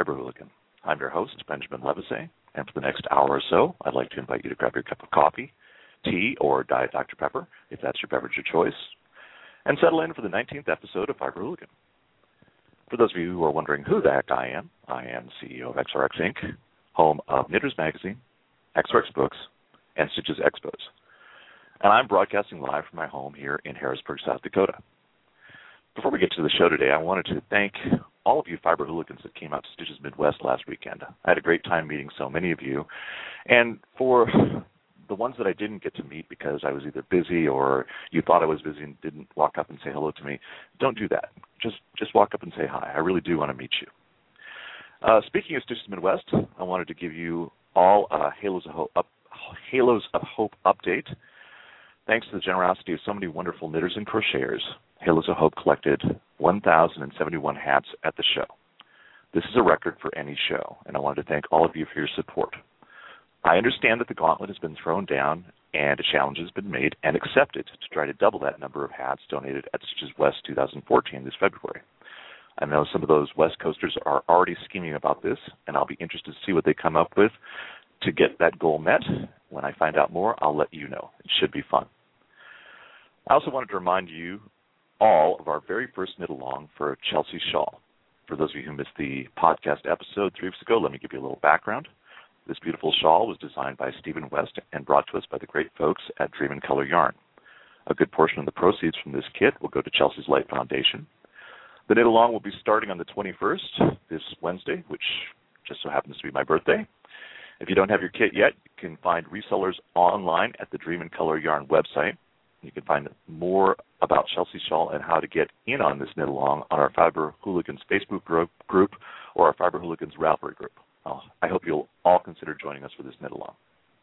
Fiber Hooligan. I'm your host, Benjamin Levesey, and for the next hour or so, I'd like to invite you to grab your cup of coffee, tea, or Diet Dr. Pepper, if that's your beverage of choice, and settle in for the 19th episode of Fiber Hooligan. For those of you who are wondering who the heck I am the CEO of XRX Inc., home of Knitters Magazine, XRX Books, and Stitches Expos. And I'm broadcasting live from my home here in Harrisburg, South Dakota. Before we get to the show today, I wanted to thank all of you Fiber Hooligans that came out to Stitches Midwest last weekend. I had a great time meeting so many of you. And for the ones that I didn't get to meet because I was either busy or you thought I was busy and didn't walk up and say hello to me, don't do that. Just walk up and say hi. I really do want to meet you. Speaking of Stitches Midwest, I wanted to give you all a Halos of Hope update. Thanks to the generosity of so many wonderful knitters and crocheters, Halos of Hope collected 1,071 hats at the show. This is a record for any show, and I wanted to thank all of you for your support. I understand that the gauntlet has been thrown down and a challenge has been made and accepted to try to double that number of hats donated at Stitches West 2014 this February. I know some of those West Coasters are already scheming about this, and I'll be interested to see what they come up with to get that goal met. When I find out more, I'll let you know. It should be fun. I also wanted to remind you all of our very first knit-along for Chelsea Shawl. For those of you who missed the podcast episode 3 weeks ago, let me give you a little background. This beautiful shawl was designed by Stephen West and brought to us by the great folks at Dream and Color Yarn. A good portion of the proceeds from this kit will go to Chelsea's Light Foundation. The knit-along will be starting on the 21st, this Wednesday, which just so happens to be my birthday. If you don't have your kit yet, you can find resellers online at the Dream and Color Yarn website. You can find more about Chelsea Shawl and how to get in on this knit-along on our Fiber Hooligans Facebook group or our Fiber Hooligans Ravelry group. I hope you'll all consider joining us for this knit-along.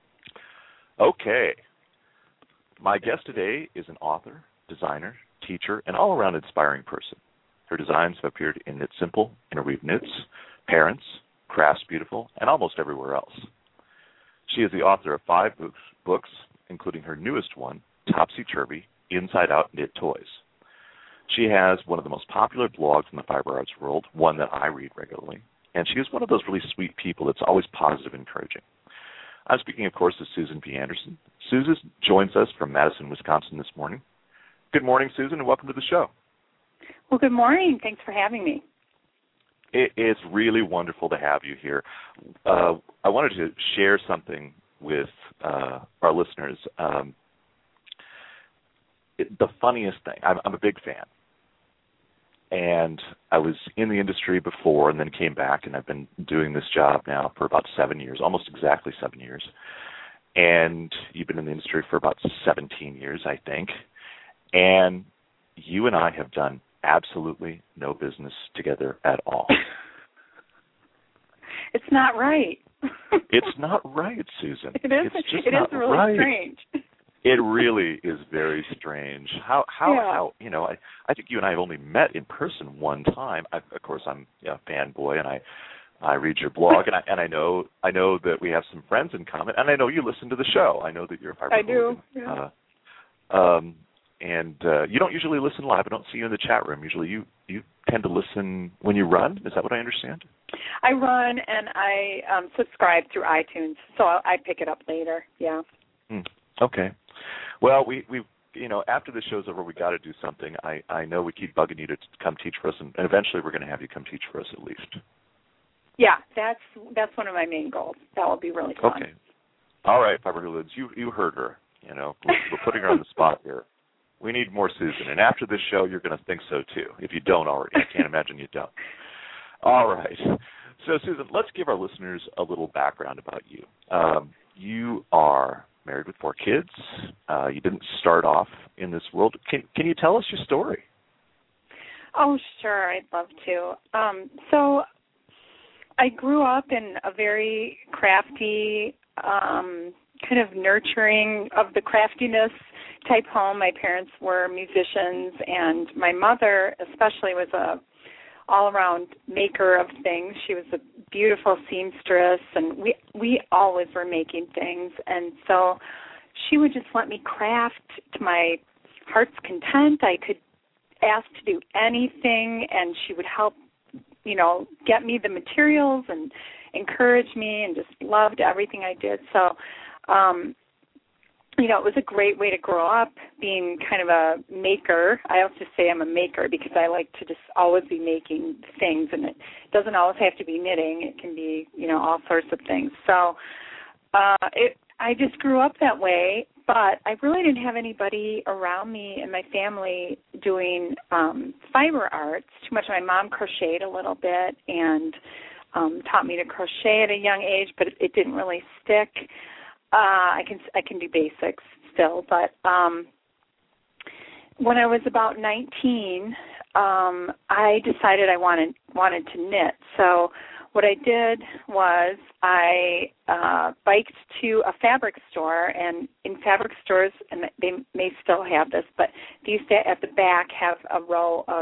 Okay. My guest today is an author, designer, teacher, and all-around inspiring person. Her designs have appeared in Knit Simple, Interweave Knits, Parents, Crafts Beautiful, and almost everywhere else. She is the author of 5 books, including her newest one, Topsy Turvy, Inside Out Knit Toys. She has one of the most popular blogs in the fiber arts world, one that I read regularly, and she is one of those really sweet people that's always positive and encouraging. I'm speaking, of course, of Susan P. Anderson. Susan joins us from Madison, Wisconsin this morning. Good morning, Susan, and welcome to the show. Well, good morning. Thanks for having me. It's really wonderful to have you here. I wanted to share something with our listeners. The funniest thing, I'm a big fan, and I was in the industry before and then came back, and I've been doing this job now for about 7 years, almost exactly 7 years, and you've been in the industry for about 17 years, I think, and you and I have done absolutely no business together at all. It's not right. It's not right, Susan. It is. It's just it not is really right. strange. It really is very strange. How I think you and I have only met in person one time. Of course, I'm a fanboy, and I read your blog, and I know that we have some friends in common, and I know you listen to the show. I know that you're a fiber hooligan. I do. And you don't usually listen live. I don't see you in the chat room. Usually you tend to listen when you run. Is that what I understand? I run, and I subscribe through iTunes, so I pick it up later, yeah. Okay. Well, we after the show's over, we got to do something. I know we keep bugging you to come teach for us, and eventually we're going to have you come teach for us at least. Yeah, that's one of my main goals. That will be really fun. Okay. All right, Fiber Hooligans, you heard her. We're putting her on the spot here. We need more Susan, and after this show, you're going to think so too. If you don't already, I can't imagine you don't. All right. So, Susan, let's give our listeners a little background about you. You are married with 4 kids. You didn't start off in this world. Can you tell us your story? Oh, sure. I'd love to. So I grew up in a very crafty, kind of nurturing of the craftiness type home. My parents were musicians, and my mother especially was a all-around maker of things. She was a beautiful seamstress, and we always were making things. And so she would just let me craft to my heart's content. I could ask to do anything, and she would help, get me the materials and encourage me and just loved everything I did. So, it was a great way to grow up, being kind of a maker. I also say I'm a maker because I like to just always be making things, and it doesn't always have to be knitting. It can be, all sorts of things. So I just grew up that way, but I really didn't have anybody around me in my family doing fiber arts too much. My mom crocheted a little bit and taught me to crochet at a young age, but it didn't really stick. I can do basics still, but when I was about 19, I decided I wanted to knit. So what I did was I biked to a fabric store, and in fabric stores, and they may still have this, but they used to at the back have a row of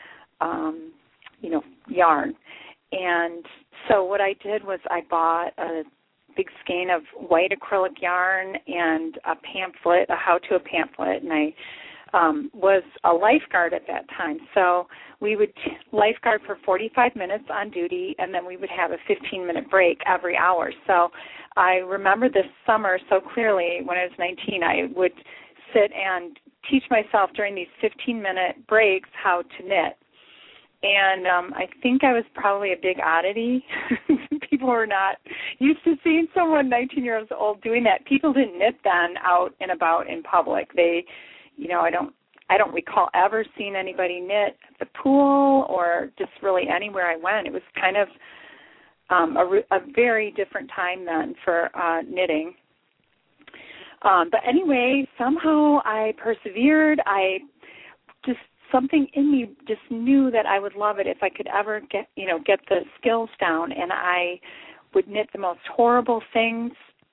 yarn. And so what I did was I bought a big skein of white acrylic yarn and a pamphlet, a how-to pamphlet, and I was a lifeguard at that time. So we would lifeguard for 45 minutes on duty, and then we would have a 15-minute break every hour. So I remember this summer so clearly. When I was 19, I would sit and teach myself during these 15-minute breaks how to knit. And I think I was probably a big oddity. People were not used to seeing someone 19 years old doing that. People didn't knit then out and about in public. They, I don't recall ever seeing anybody knit at the pool or just really anywhere I went. It was kind of a very different time then for knitting. But anyway, somehow I persevered. Something in me just knew that I would love it if I could ever get the skills down, and I would knit the most horrible things.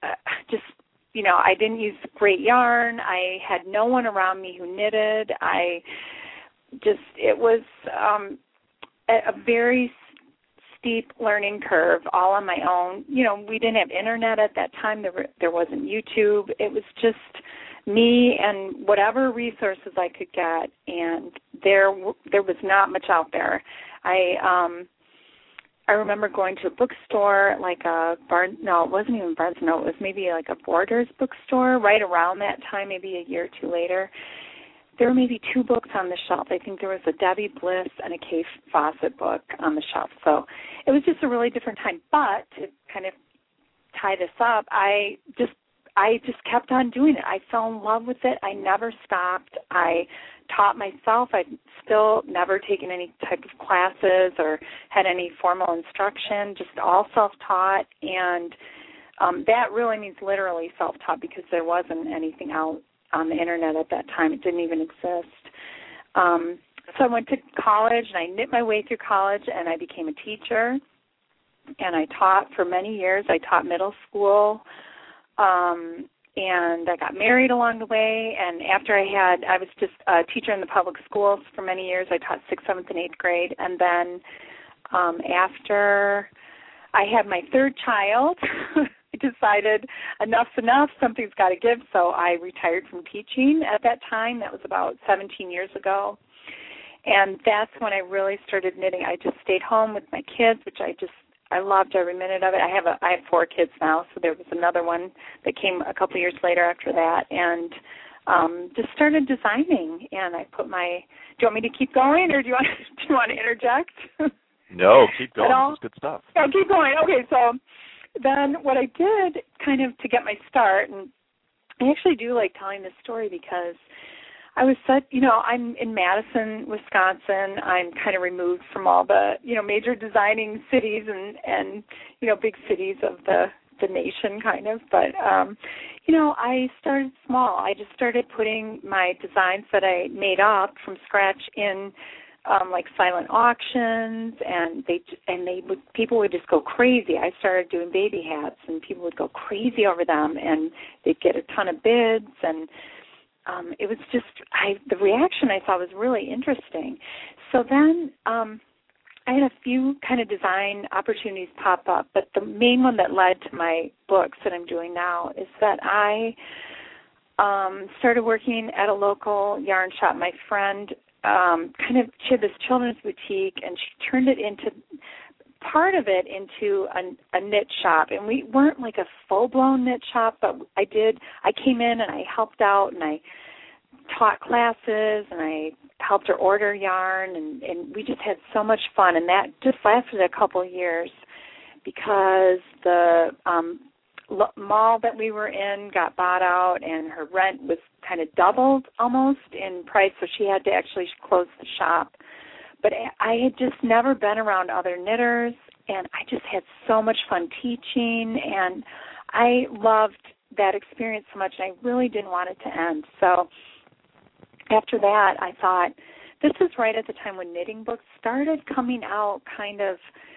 I didn't use great yarn. I had no one around me who knitted. It was a very steep learning curve, all on my own. We didn't have internet at that time. There wasn't YouTube. It was just me and whatever resources I could get, and there was not much out there. I remember going to a bookstore, like it wasn't even Barnes & Noble. It was maybe like a Borders bookstore right around that time, maybe a year or two later. There were maybe 2 books on the shelf. I think there was a Debbie Bliss and a Kay Fawcett book on the shelf. So it was just a really different time. But to kind of tie this up, I just kept on doing it. I fell in love with it. I never stopped. I taught myself. I'd still never taken any type of classes or had any formal instruction, just all self-taught. And that really means literally self-taught because there wasn't anything out on the Internet at that time. It didn't even exist. So I went to college, and I knit my way through college, and I became a teacher. And I taught for many years. I taught middle school. And I got married along the way, and after I was just a teacher in the public schools for many years. I taught 6th, 7th, and 8th grade, and then after I had my 3rd child, I decided enough's enough, something's got to give, so I retired from teaching at that time. That was about 17 years ago, and that's when I really started knitting. I just stayed home with my kids, which I loved every minute of it. I have 4 kids now, so there was another one that came a couple years later after that, and just started designing. And I put do you want me to keep going, or do you want to interject? No, keep going. This is good stuff. Oh, keep going. Okay, so then what I did kind of to get my start, and I actually do like telling this story because I was I'm in Madison, Wisconsin. I'm kind of removed from all the, major designing cities and big cities of the nation kind of. But, I started small. I just started putting my designs that I made up from scratch in like silent auctions, and people would just go crazy. I started doing baby hats, and people would go crazy over them, and they'd get a ton of bids, and it was just, the reaction I saw was really interesting. So then I had a few kind of design opportunities pop up, but the main one that led to my books that I'm doing now is that I started working at a local yarn shop. My friend she had this children's boutique, and she turned it into a knit shop. And we weren't like a full-blown knit shop, but I came in and I helped out, and I taught classes, and I helped her order yarn, and we just had so much fun. And that just lasted a couple of years because the mall that we were in got bought out, and her rent was kind of doubled almost in price, so she had to actually close the shop. But I had just never been around other knitters, and I just had so much fun teaching, and I loved that experience so much, and I really didn't want it to end. So after that, I thought, this is right at the time when knitting books started coming out, kind of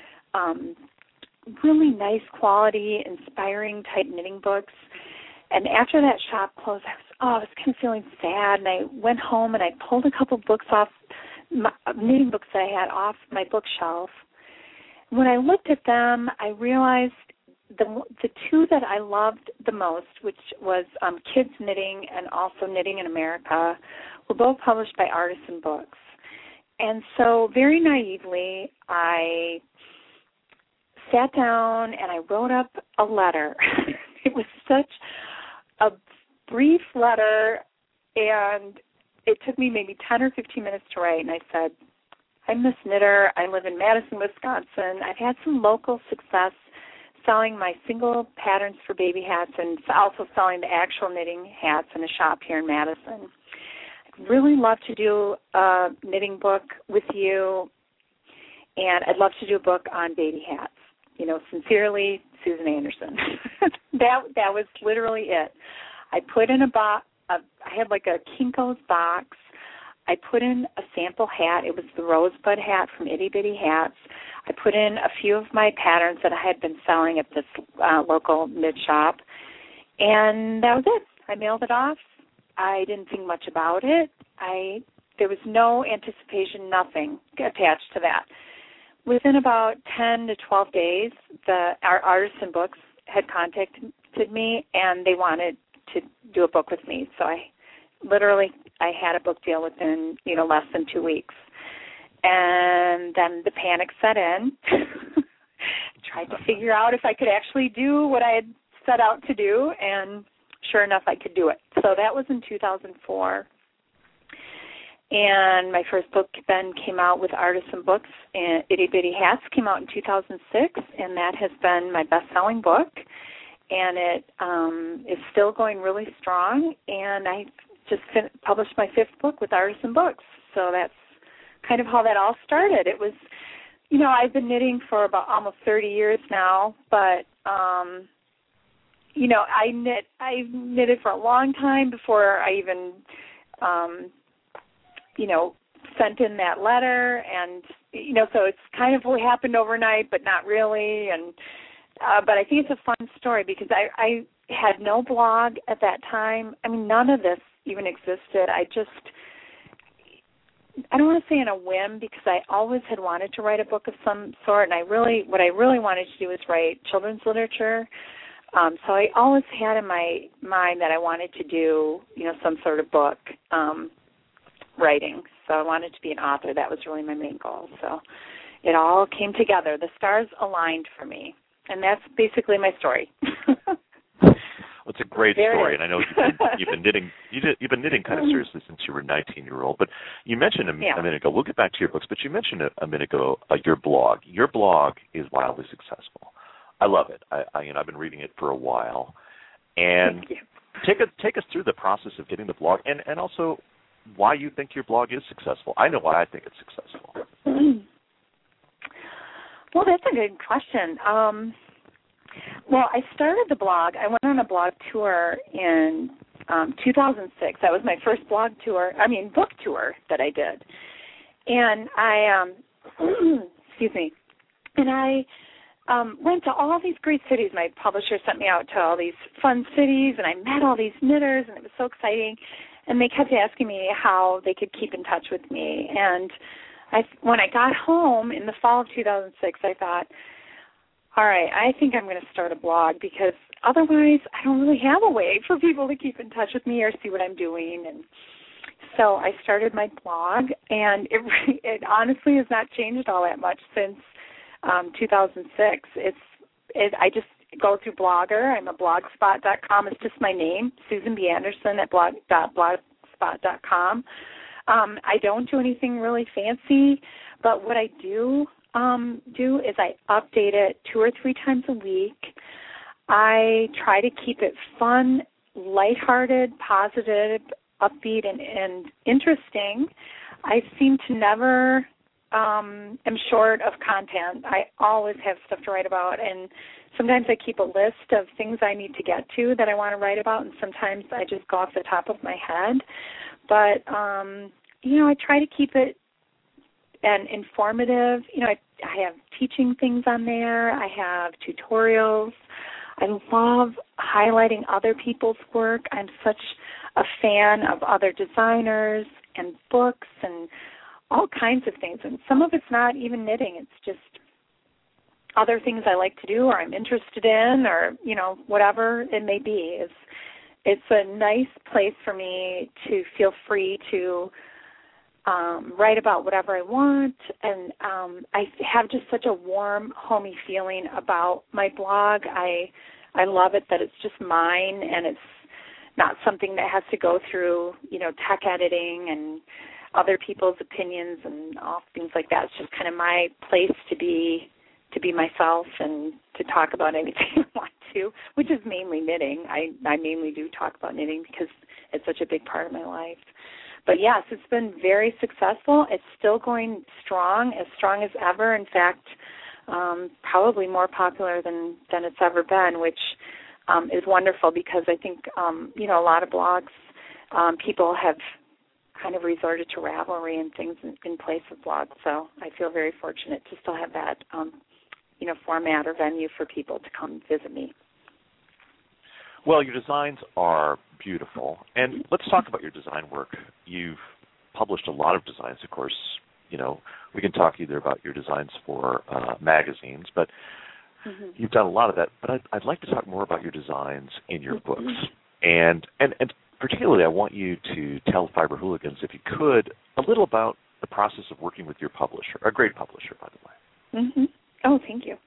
really nice quality, inspiring type knitting books. And after that shop closed, I was kind of feeling sad, and I went home and I pulled a couple books off, knitting books that I had off my bookshelf. When I looked at them, I realized the two that I loved the most, which was Kids Knitting and also Knitting in America, were both published by Artisan Books. And so very naively, I sat down and I wrote up a letter. It was such a brief letter, and it took me maybe 10 or 15 minutes to write, and I said, I'm Miss Knitter. I live in Madison, Wisconsin. I've had some local success selling my single patterns for baby hats and also selling the actual knitting hats in a shop here in Madison. I'd really love to do a knitting book with you, and I'd love to do a book on baby hats. Sincerely, Susan Anderson. That was literally it. I put in a box. I had like a Kinko's box. I put in a sample hat. It was the Rosebud hat from Itty Bitty Hats. I put in a few of my patterns that I had been selling at this local knit shop, and that was it. I mailed it off. I didn't think much about it. There was no anticipation, nothing attached to that. Within about 10 to 12 days, our Artisan Books had contacted me, and they wanted to do a book with me. So I had a book deal within, less than 2 weeks. And then the panic set in. Tried to figure out if I could actually do what I had set out to do, and sure enough, I could do it. So that was in 2004. And my first book then came out with Artisan Books, and Itty Bitty Hats came out in 2006, and that has been my best-selling book. And it is still going really strong, and I just published my fifth book with Artisan Books. So that's kind of how that all started. It was, I've been knitting for about almost 30 years now, but, I knitted for a long time before I even, sent in that letter, and, so it's kind of what happened overnight, but not really, and but I think it's a fun story because I had no blog at that time. I mean, none of this even existed. I don't want to say in a whim, because I always had wanted to write a book of some sort, and what I really wanted to do was write children's literature. So I always had in my mind that I wanted to do, some sort of book writing. So I wanted to be an author. That was really my main goal. So it all came together. The stars aligned for me. And that's basically my story. Well, it's a great story, and I know you've been knitting. You've been knitting kind of seriously since you were 19-year-old. But you mentioned a minute ago. We'll get back to your books, but you mentioned a minute ago your blog. Your blog is wildly successful. I love it. I've been reading it for a while, and take us through the process of getting the blog, and also why you think your blog is successful. I know why I think it's successful. Well, that's a good question. Well, I started the blog. I went on a blog tour in 2006. That was my first book tour that I did. And I, excuse me, and I went to all these great cities. My publisher sent me out to all these fun cities, and I met all these knitters, and it was so exciting. And they kept asking me how they could keep in touch with me. And when I got home in the fall of 2006, I thought, all right, I think I'm going to start a blog, because otherwise I don't really have a way for people to keep in touch with me or see what I'm doing. And So I started my blog, and it honestly has not changed all that much since 2006. I just go through Blogger. I'm a blogspot.com. It's just my name, Susan B. Anderson at blogspot.com. I don't do anything really fancy, but what I do is I update it 2 or 3 times a week. I try to keep it fun, lighthearted, positive, upbeat, and interesting. I seem to never am short of content. I always have stuff to write about, and sometimes I keep a list of things I need to get to that I want to write about, and sometimes I just go off the top of my head. But, I try to keep it informative. I have teaching things on there. I have tutorials. I love highlighting other people's work. I'm such a fan of other designers and books and all kinds of things. And some of it's not even knitting. It's just other things I like to do or I'm interested in or, whatever it may be. It's a nice place for me to feel free to write about whatever I want. And I have just such a warm, homey feeling about my blog. I love it that it's just mine and it's not something that has to go through, tech editing and other people's opinions and all things like that. It's just kind of my place to be myself and to talk about anything I want to, which is mainly knitting. I mainly do talk about knitting because it's such a big part of my life. But yes, it's been very successful. It's still going strong as ever. In fact, probably more popular than it's ever been, which is wonderful because I think, a lot of blogs, people have kind of resorted to Ravelry and things in place of blogs. So I feel very fortunate to still have that, format or venue for people to come visit me. Well, your designs are beautiful. And let's talk about your design work. You've published a lot of designs, of course. We can talk either about your designs for magazines, but you've done a lot of that. But I'd like to talk more about your designs in your books. And particularly, I want you to tell Fiber Hooligans, if you could, a little about the process of working with your publisher, a great publisher, by the way. Oh, thank you.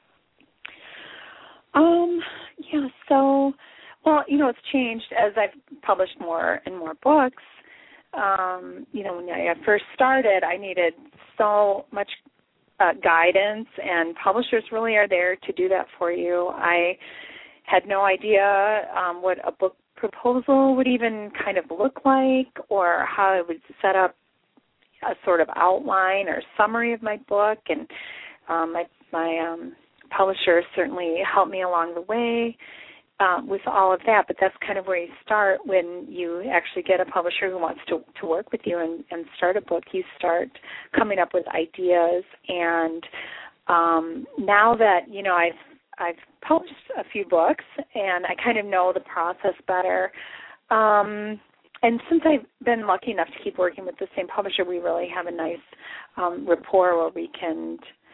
So, it's changed as I've published more and more books. When I first started, I needed so much guidance, and publishers really are there to do that for you. I had no idea what a book proposal would even kind of look like or how I would set up a sort of outline or summary of my book, and my publisher certainly helped me along the way with all of that, but that's kind of where you start when you actually get a publisher who wants to work with you and start a book. You start coming up with ideas, and now that, I've published a few books and I kind of know the process better, and since I've been lucky enough to keep working with the same publisher, we really have a nice rapport where we can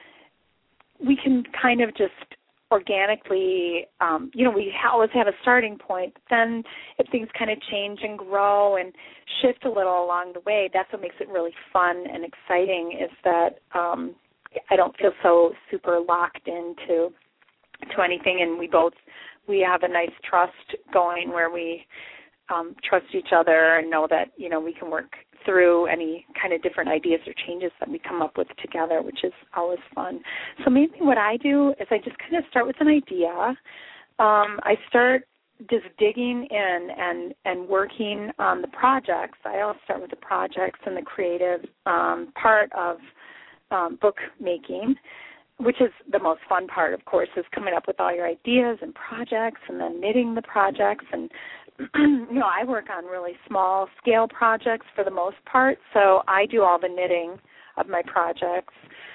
kind of just organically, we always have a starting point. But then if things kind of change and grow and shift a little along the way, that's what makes it really fun and exciting, is that I don't feel so super locked into anything, and we have a nice trust going where we trust each other and know that, we can work through any kind of different ideas or changes that we come up with together, which is always fun. So mainly what I do is I just kind of start with an idea. I start just digging in and working on the projects. I always start with the projects and the creative part of book making, which is the most fun part, of course, is coming up with all your ideas and projects and then knitting the projects. And I work on really small scale projects for the most part, so I do all the knitting of my projects.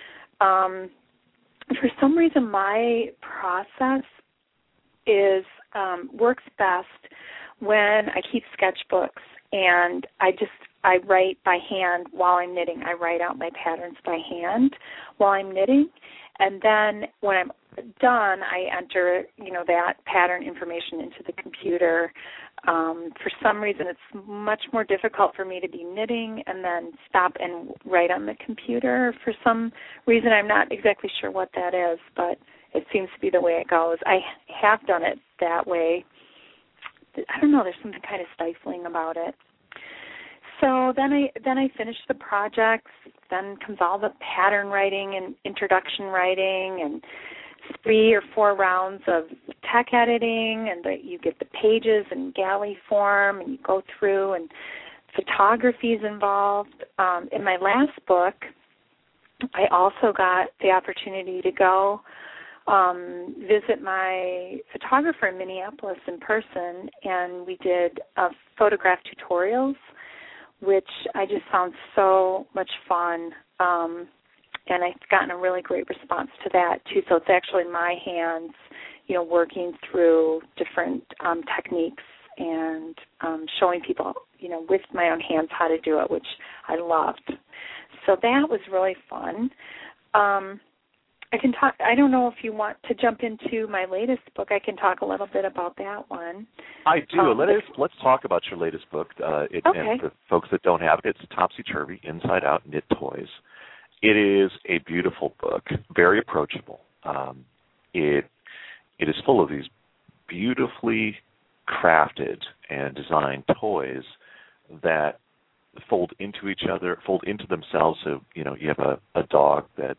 For some reason, my process works best when I keep sketchbooks and I write by hand while I'm knitting. I write out my patterns by hand while I'm knitting, and then when I'm done, I enter, that pattern information into the computer For some reason, it's much more difficult for me to be knitting and then stop and write on the computer. For some reason, I'm not exactly sure what that is, but it seems to be the way it goes. I have done it that way. I don't know, there's something kind of stifling about it. So then I finish the projects, then comes all the pattern writing and introduction writing and 3 or 4 rounds of tech editing, and you get the pages in galley form, and you go through, and photography is involved. In my last book, I also got the opportunity to go visit my photographer in Minneapolis in person, and we did photograph tutorials, which I just found so much fun. And I've gotten a really great response to that, too. So it's actually my hands, working through different techniques and showing people, with my own hands how to do it, which I loved. So that was really fun. I can talk. I don't know if you want to jump into my latest book. I can talk a little bit about that one. I do. Let's talk about your latest book. Okay. And for folks that don't have it, it's Topsy Turvy Inside Out Knit Toys. It is a beautiful book, very approachable. It is full of these beautifully crafted and designed toys that fold into each other, fold into themselves. So you have a dog that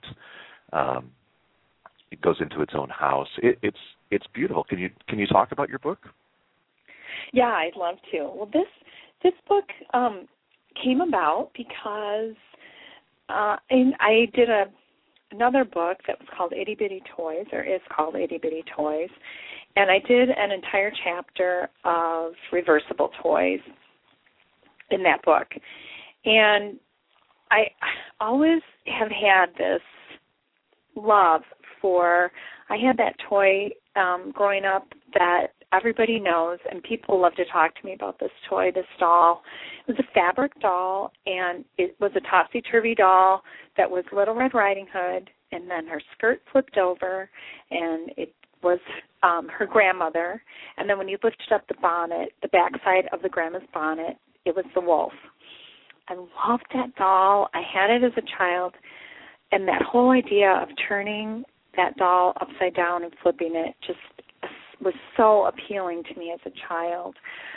it goes into its own house. It's beautiful. Can you talk about your book? Yeah, I'd love to. Well, this book came about because and I did another book that was called Itty Bitty Toys, or is called Itty Bitty Toys, and I did an entire chapter of reversible toys in that book. And I always have had this love for, I had that toy growing up that everybody knows, and people love to talk to me about this toy, this doll. It was a fabric doll, and it was a topsy-turvy doll that was Little Red Riding Hood, and then her skirt flipped over, and it was her grandmother. And then when you lifted up the bonnet, the backside of the grandma's bonnet, it was the wolf. I loved that doll. I had it as a child, and that whole idea of turning that doll upside down and flipping it just was so appealing to me as a child.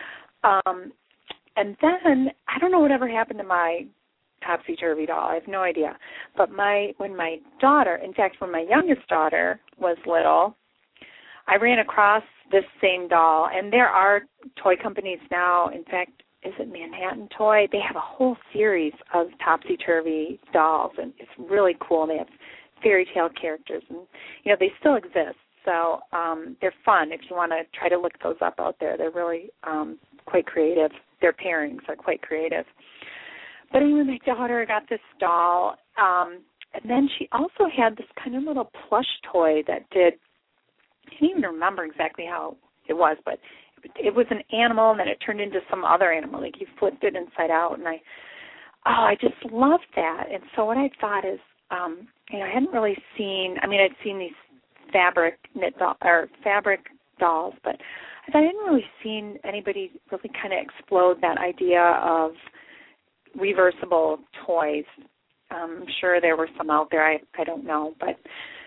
And then, I don't know whatever happened to my topsy-turvy doll. I have no idea. But when my daughter, in fact, when my youngest daughter was little, I ran across this same doll. And there are toy companies now, in fact, is it Manhattan Toy? They have a whole series of topsy-turvy dolls, and it's really cool. They have fairy tale characters, and, they still exist. So they're fun if you want to try to look those up out there. They're really quite creative. Their pairings are quite creative. But anyway, my daughter got this doll, and then she also had this kind of little plush toy that did, I can't even remember exactly how it was, but it was an animal, and then it turned into some other animal. Like you flipped it inside out, and I just loved that. And so what I thought is, I hadn't really seen, I'd seen these fabric dolls, but I hadn't really seen anybody really kind of explode that idea of reversible toys. I'm sure there were some out there. I don't know, but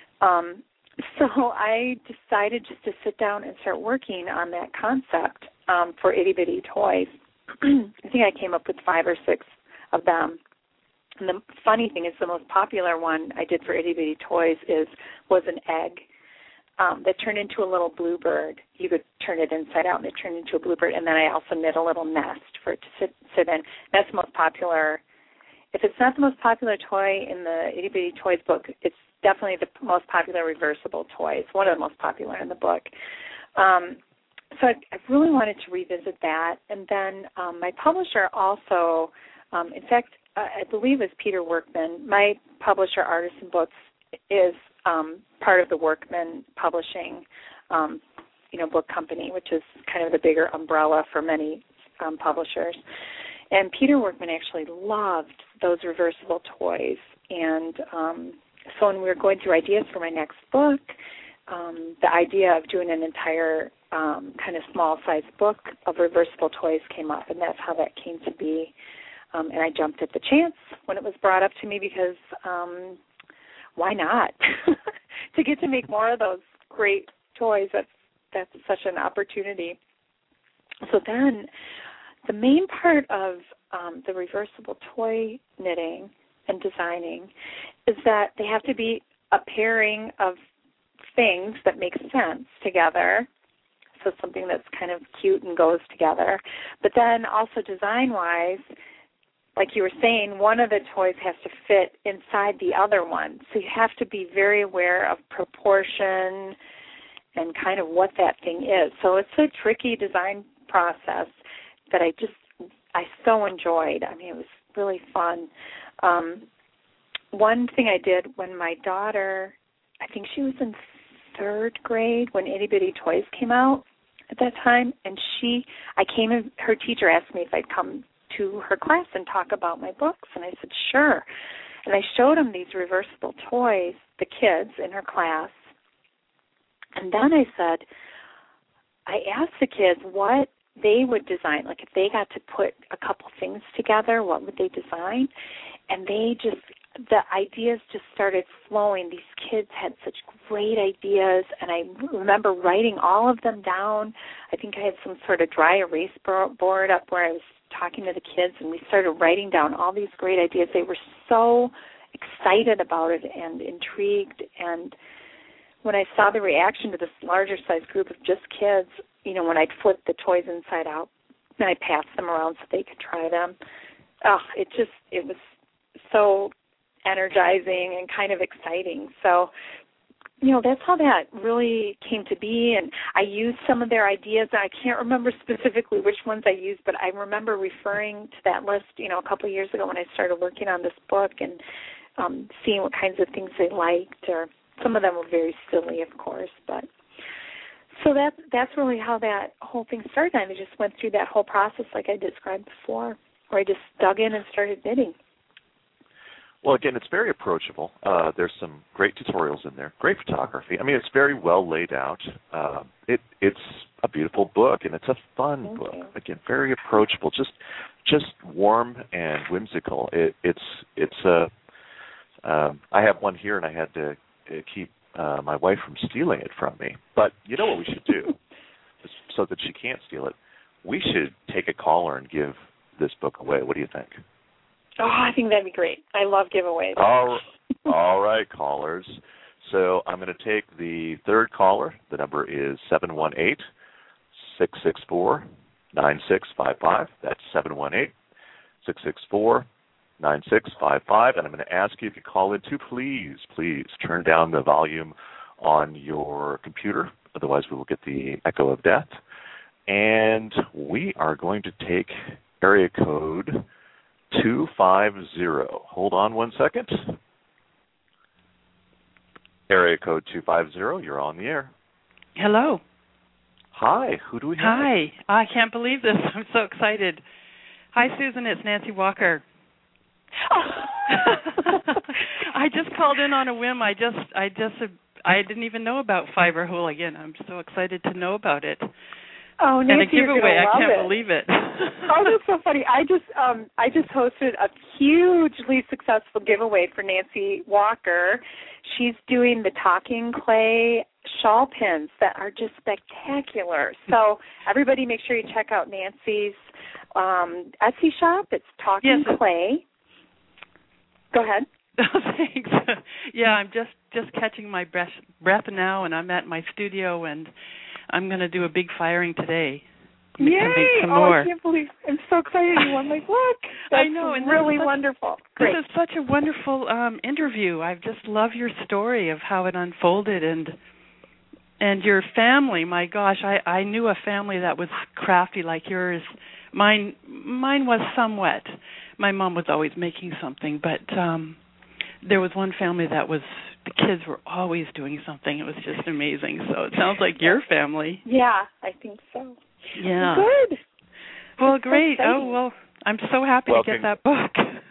so I decided just to sit down and start working on that concept for Itty Bitty Toys. I think I came up with 5 or 6 of them. And the funny thing is, the most popular one I did for Itty Bitty Toys was an egg that turned into a little bluebird. You could turn it inside out, and it turned into a bluebird. And then I also knit a little nest for it to sit in. That's the most popular. If it's not the most popular toy in the Itty Bitty Toys book, it's definitely the most popular reversible toy. It's one of the most popular in the book. So I really wanted to revisit that. And then my publisher also, in fact, I believe is Peter Workman. My publisher, Artisan Books, is part of the Workman Publishing, book company, which is kind of the bigger umbrella for many publishers. And Peter Workman actually loved those reversible toys. And so when we were going through ideas for my next book, the idea of doing an entire kind of small-sized book of reversible toys came up, and that's how that came to be. And I jumped at the chance when it was brought up to me because why not? To get to make more of those great toys, that's such an opportunity. So then the main part of the reversible toy knitting and designing is that they have to be a pairing of things that make sense together, so something that's kind of cute and goes together. But then also design-wise, like you were saying, one of the toys has to fit inside the other one. So you have to be very aware of proportion and kind of what that thing is. So it's a tricky design process that I so enjoyed. I mean, it was really fun. One thing I did when my daughter, I think she was in 3rd grade when Itty Bitty Toys came out at that time, and her teacher asked me if I'd come to her class and talk about my books, and I said, sure. And I showed them these reversible toys, the kids in her class, and then I asked the kids what they would design, like if they got to put a couple things together, what would they design? And the ideas just started flowing. These kids had such great ideas, and I remember writing all of them down. I think I had some sort of dry erase board up where I was talking to the kids, and we started writing down all these great ideas. They were so excited about it and intrigued, and when I saw the reaction to this larger size group of just kids, when I'd flip the toys inside out, and I'd pass them around so they could try them, it was so energizing and kind of exciting. So, that's how that really came to be, and I used some of their ideas. I can't remember specifically which ones I used, but I remember referring to that list, a couple of years ago when I started working on this book and seeing what kinds of things they liked, or some of them were very silly, of course, but so that's really how that whole thing started. I just went through that whole process like I described before, where I just dug in and started knitting. Well, again, it's very approachable. There's some great tutorials in there, great photography. I mean, it's very well laid out. It's a beautiful book, and it's a fun book. You. Again, very approachable, just warm and whimsical. I have one here, and I had to keep my wife from stealing it from me. But you know what we should do, so that she can't steal it? We should take a caller and give this book away. What do you think? Oh, I think that'd be great. I love giveaways. All right, callers. So I'm going to take the 3rd caller. The number is 718-664-9655. That's 718-664-9655. And I'm going to ask you if you call in to please turn down the volume on your computer. Otherwise, we will get the echo of death. And we are going to take area code 250. Hold on one second. Area code 250, you're on the air. Hello. Hi, who do we have? Hi. I can't believe this. I'm so excited. Hi, Susan. It's Nancy Walker. I just called in on a whim. I didn't even know about Fiber Hooligan. I'm so excited to know about it. Oh, Nancy, and a giveaway. I can't believe it. Oh, that's so funny. I just hosted a hugely successful giveaway for Nancy Walker. She's doing the talking clay shawl pins that are just spectacular. So everybody make sure you check out Nancy's Etsy shop. It's Talking Clay. Go ahead. Thanks. Yeah, I'm just catching my breath now, and I'm at my studio, and I'm going to do a big firing today. Yay! More. I can't believe I'm so excited you won my book. That's I know, and really wonderful. This is such a wonderful interview. I just love your story of how it unfolded and your family. My gosh, I knew a family that was crafty like yours. Mine was somewhat. My mom was always making something, but there was one family that was, the kids were always doing something. It was just amazing. So it sounds like your family. Yeah, I think so. Yeah. Good. Well, great. Oh, well, I'm so happy to get that book.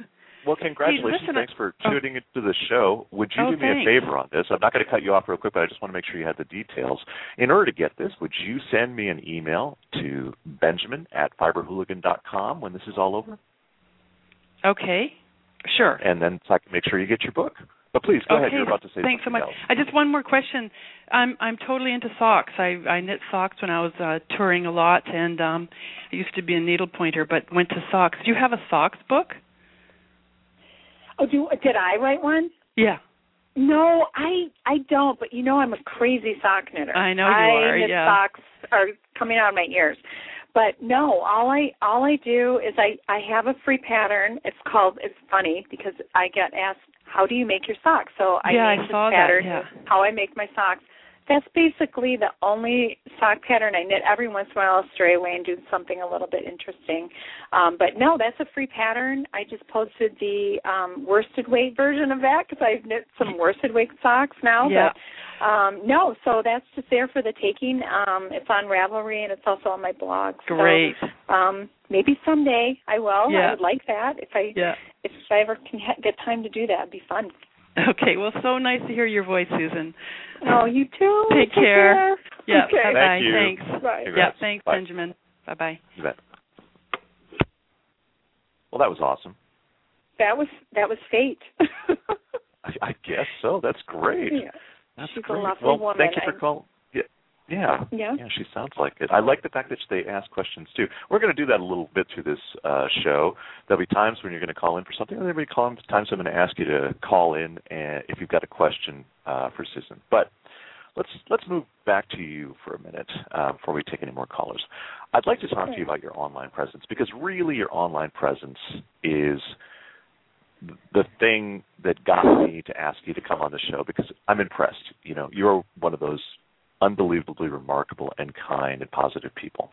Well, congratulations. Hey, listen, thanks for tuning into the show. Would you do me a favor on this? I'm not going to cut you off real quick, but I just want to make sure you had the details. In order to get this, would you send me an email to benjamin@fiberhooligan.com when this is all over? Okay, sure. And then so I can make sure you get your book. But please, go ahead. You're about to say Thanks so something much. else. I just one more question. I'm totally into socks. I knit socks when I was touring a lot, and I used to be a needle pointer, but went to socks. Do you have a socks book? Oh, did I write one? Yeah. No, I don't. But I'm a crazy sock knitter. I know you are. Knit yeah. Socks are coming out of my ears. But no, all I do is I have a free pattern. It's funny because I get asked, how do you make your socks? So I made this pattern, how I make my socks. That's basically the only sock pattern I knit. Every once in a while I'll stray away and do something a little bit interesting. But no, that's a free pattern. I just posted the worsted weight version of that because I've knit some worsted weight socks now. Yeah. But no, so that's just there for the taking. It's on Ravelry and it's also on my blog. Great. So, maybe someday I will. Yeah. I would like that. If I ever can get time to do that, it'd be fun. Okay, well, so nice to hear your voice, Susan. Oh, you too. Take care. Yeah, okay. bye-bye. Thank you. Thanks. Bye. Yeah, thanks, Bye. Benjamin. Bye-bye. You bet. Well, that was awesome. That was fate. I guess so. That's great. Yeah. That's She's great. a lovely well, woman. Thank you for calling. Yeah, she sounds like it. I like the fact that they ask questions, too. We're going to do that a little bit through this show. There'll be times when you're going to call in for something, and there'll be times I'm going to ask you to call in if you've got a question for Susan. But let's move back to you for a minute before we take any more callers. I'd like to talk to you about your online presence, because really your online presence is the thing that got me to ask you to come on the show, because I'm impressed. You're one of those unbelievably remarkable and kind and positive people.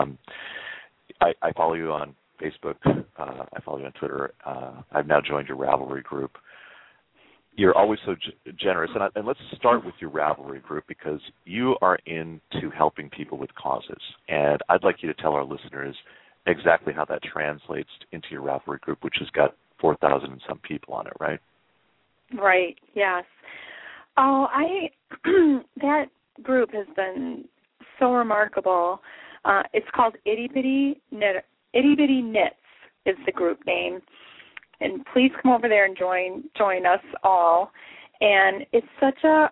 I follow you on Facebook. I follow you on Twitter. I've now joined your Ravelry group. You're always so generous. And let's start with your Ravelry group, because you are into helping people with causes. And I'd like you to tell our listeners exactly how that translates into your Ravelry group, which has got 4,000 and some people on it, right? Right, yes. Oh, that group has been so remarkable. It's called Itty Bitty Knits is the group name, and please come over there and join us all. And it's such a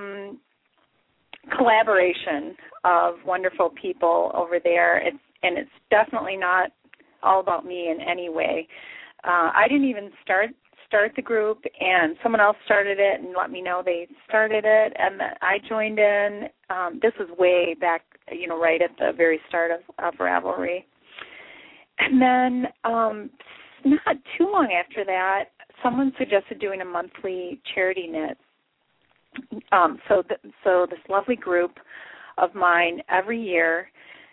collaboration of wonderful people over there. It's definitely not all about me in any way. I didn't even start the group, and someone else started it and let me know they started it, and I joined in. This was way back, right at the very start of Ravelry. And then not too long after that, someone suggested doing a monthly charity knit. So this lovely group of mine, every year,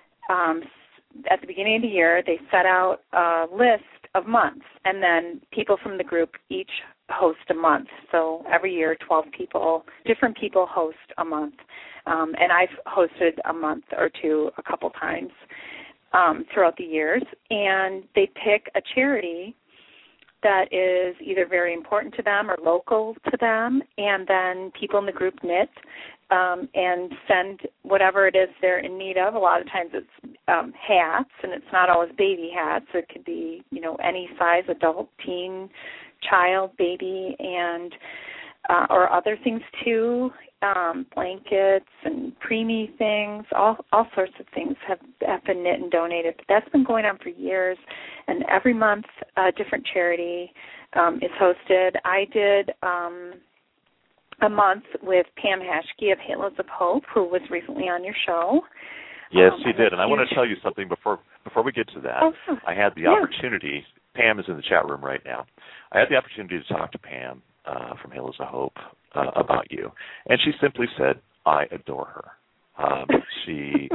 at the beginning of the year, they set out a list of months, and then people from the group each host a month. So every year, 12 people, different people host a month. And I've hosted a month or two a couple times throughout the years. And they pick a charity that is either very important to them or local to them, and then people in the group knit and send whatever it is they're in need of. A lot of times it's hats, and it's not always baby hats. It could be, any size, adult, teen, child, baby, and or other things too, blankets and preemie things, all sorts of things have been knit and donated. But that's been going on for years, and every month a different charity is hosted. I did a month with Pam Hashke of Halos of Hope, who was recently on your show. Yes, you did, and I want to tell you something before we get to that. Oh, I had the opportunity. Pam is in the chat room right now. I had the opportunity to talk to Pam from Halos of Hope about you, and she simply said, "I adore her." She,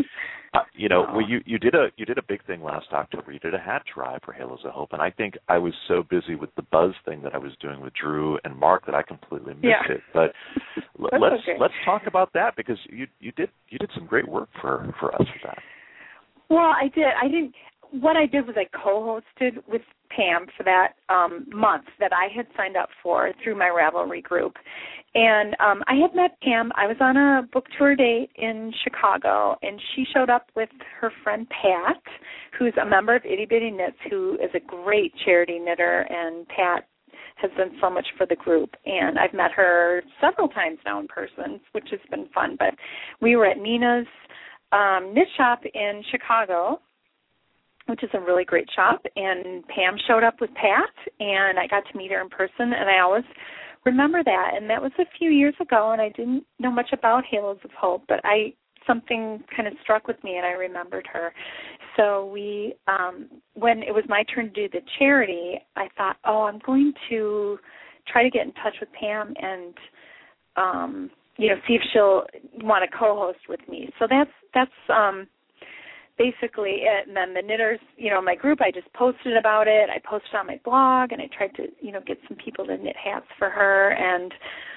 you did a big thing last October. You did a hat drive for Halos of Hope, and I think I was so busy with the buzz thing that I was doing with Drew and Mark that I completely missed it. But let's talk about that, because you did some great work for us with that. Well, I did. What I did was I co-hosted Pam for that month that I had signed up for through my Ravelry group. And I had met Pam. I was on a book tour date in Chicago, and she showed up with her friend Pat, who's a member of Itty Bitty Knits, who is a great charity knitter, and Pat has done so much for the group. And I've met her several times now in person, which has been fun. But we were at Nina's knit shop in Chicago, which is a really great shop, and Pam showed up with Pat, and I got to meet her in person, and I always remember that. And that was a few years ago, and I didn't know much about Halos of Hope, but something kind of struck with me, and I remembered her. So we, when it was my turn to do the charity, I thought, I'm going to try to get in touch with Pam and, see if she'll want to co-host with me. So that's basically it. And then the knitters, my group, I just posted about it. I posted on my blog, and I tried to, get some people to knit hats for her. And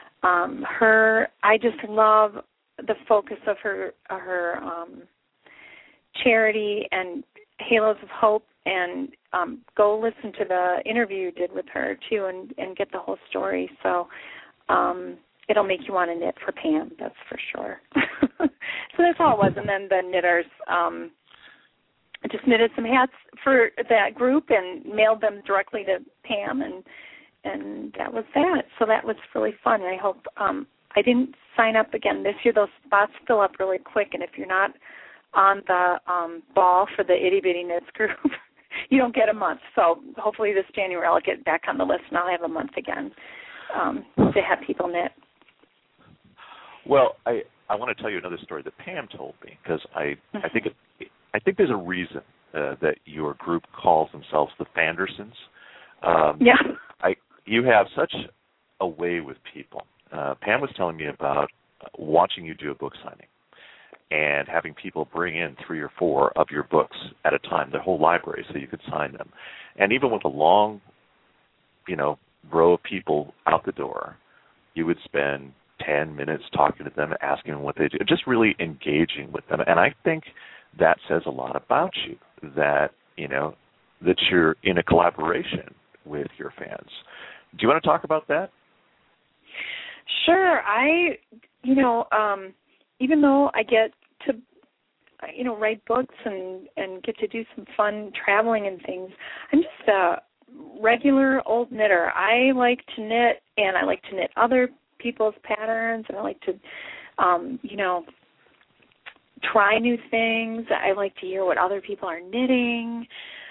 I just love the focus of her charity and Halos of Hope. And go listen to the interview you did with her too, and get the whole story. So it'll make you want to knit for Pam, that's for sure. So that's all it was. And then the knitters just knitted some hats for that group and mailed them directly to Pam, and that was that. So that was really fun. And I hope I didn't sign up again this year. Those spots fill up really quick, and if you're not on the ball for the Itty Bitty Knits group, you don't get a month. So hopefully this January I'll get back on the list, and I'll have a month again to have people knit. Well, I want to tell you another story that Pam told me, because I think there's a reason that your group calls themselves the Fandersons. You have such a way with people. Pam was telling me about watching you do a book signing and having people bring in 3 or 4 of your books at a time, the whole library, so you could sign them. And even with a long, row of people out the door, you would spend 10 minutes talking to them, asking them what they do, just really engaging with them. And I think that says a lot about you, that, that you're in a collaboration with your fans. Do you want to talk about that? Sure. Even though I get to, write books and get to do some fun traveling and things, I'm just a regular old knitter. I like to knit, and I like to knit other people's patterns, and I like to, try new things. I like to hear what other people are knitting.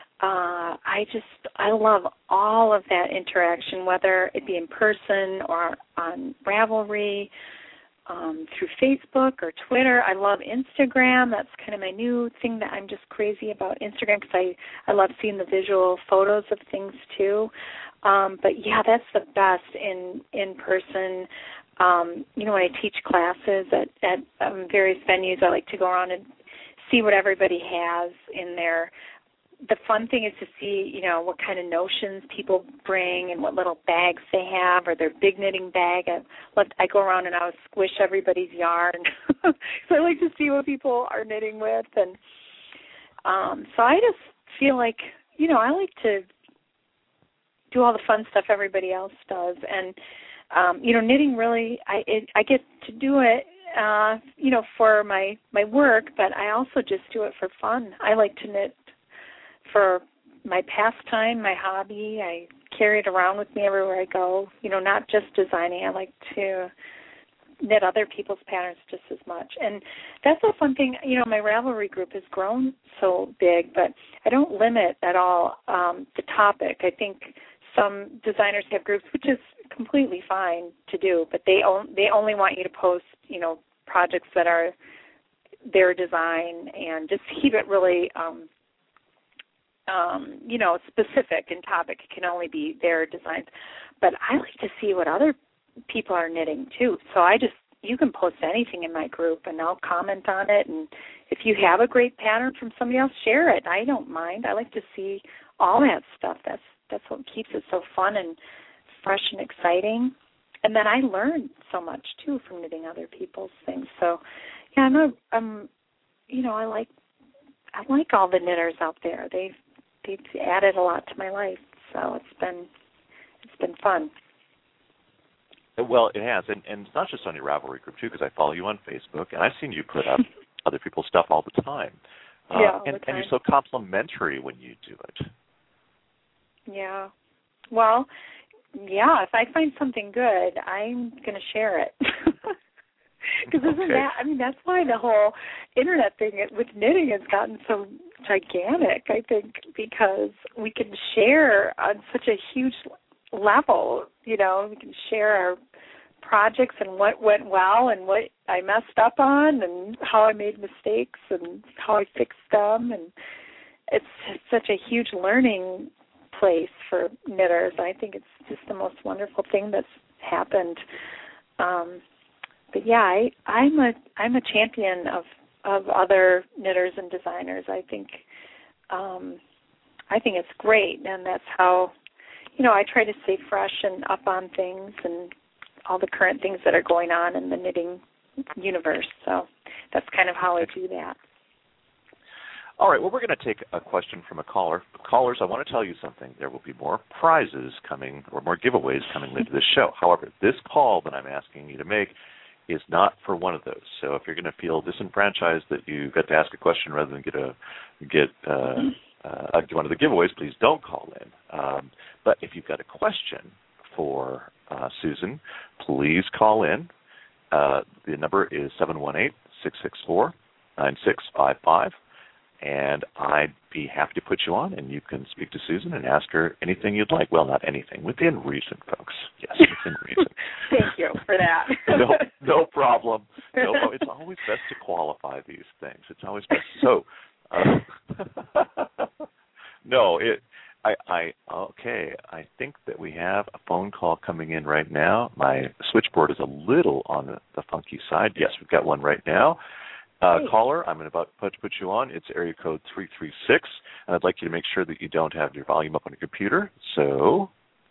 I love all of that interaction, whether it be in person or on Ravelry, through Facebook or Twitter. I love Instagram. That's kind of my new thing that I'm just crazy about Instagram, because I love seeing the visual photos of things too. But yeah, that's the best in person. When I teach classes at various venues, I like to go around and see what everybody has in there. The fun thing is to see, what kind of notions people bring and what little bags they have, or their big knitting bag. I go around and I squish everybody's yarn. So I like to see what people are knitting with. And so I just feel like, I like to do all the fun stuff everybody else does. And, knitting really, I get to do it, for my work, but I also just do it for fun. I like to knit for my pastime, my hobby. I carry it around with me everywhere I go, not just designing. I like to knit other people's patterns just as much. And that's a fun thing. My Ravelry group has grown so big, but I don't limit at all the topic. I think some designers have groups, which is completely fine to do, but they only want you to post, projects that are their design, and just keep it really specific in topic. It can only be their designs. But I like to see what other people are knitting too. So you can post anything in my group, and I'll comment on it. And if you have a great pattern from somebody else, share it. I don't mind. I like to see all that stuff. That's what keeps it so fun and fresh and exciting. And then I learn so much too from knitting other people's things. So yeah, I like all the knitters out there. They've added a lot to my life So it's been fun. Well, it has, and it's not just on your Ravelry group too, because I follow you on Facebook, and I've seen you put up other people's stuff all the time. All and the time. you're so complimentary when you do it. Yeah. Well, yeah, if I find something good, I'm going to share it. Because that's why the whole internet thing with knitting has gotten so gigantic, I think, because we can share on such a huge level. We can share our projects and what went well and what I messed up on and how I made mistakes and how I fixed them. And it's such a huge learning place for knitters. I think it's just the most wonderful thing that's happened. But yeah, I'm a champion of other knitters and designers. I think it's great, and that's how I try to stay fresh and up on things and all the current things that are going on in the knitting universe. So that's kind of how I do that. All right, well, we're going to take a question from a caller. Callers, I want to tell you something. There will be more prizes coming or more giveaways coming later this show. However, this call that I'm asking you to make is not for one of those. So if you're going to feel disenfranchised that you got to ask a question rather than get one of the giveaways, please don't call in. But if you've got a question for Susan, please call in. The number is 718-664-9655. And I'd be happy to put you on, and you can speak to Susan and ask her anything you'd like. Well, not anything. Within reason, folks. Yes, within reason. Thank you for that. No problem. No, it's always best to qualify these things. It's always best. So, okay. I think that we have a phone call coming in right now. My switchboard is a little on the funky side. Yes, we've got one right now. Caller, I'm about to put you on. It's area code 336, and I'd like you to make sure that you don't have your volume up on your computer. So,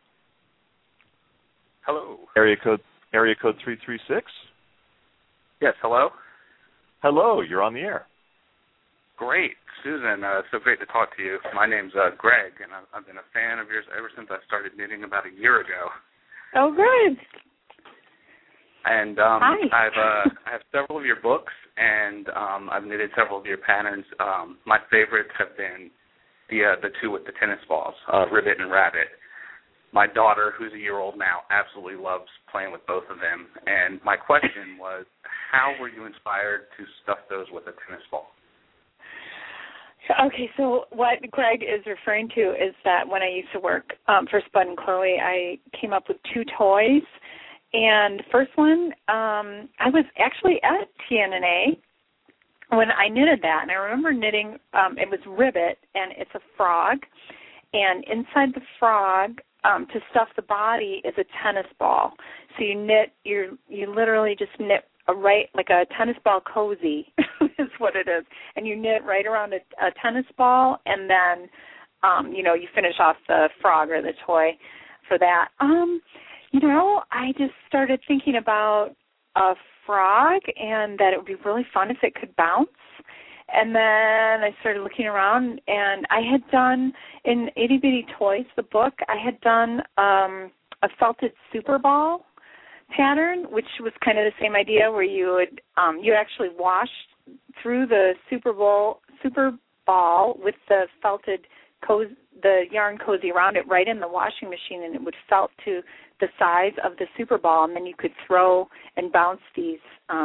hello. Area code 336. Yes, hello. Hello, you're on the air. Great, Susan. So great to talk to you. My name's Greg, and I've been a fan of yours ever since I started knitting about a year ago. Oh, good. And Hi. I have several of your books, and I've knitted several of your patterns. My favorites have been the two with the tennis balls, Ribbit and Rabbit. My daughter, who's a year old now, absolutely loves playing with both of them. And my question was, how were you inspired to stuff those with a tennis ball? Okay, so what Greg is referring to is that when I used to work for Spud and Chloe, I came up with two toys. And the first one, I was actually at TNNA when I knitted that. And I remember knitting, it was Ribbit, and it's a frog. And inside the frog, to stuff the body, is a tennis ball. So you literally just knit like a tennis ball cozy is what it is. And you knit right around a tennis ball, and then, you finish off the frog or the toy for that. I just started thinking about a frog and that it would be really fun if it could bounce. And then I started looking around, and I had done, in Itty Bitty Toys, the book, I had done a felted super ball pattern, which was kind of the same idea where you would you actually wash through the super ball with the felted the yarn cozy around it right in the washing machine, and it would felt to the size of the super ball, and then you could throw and bounce these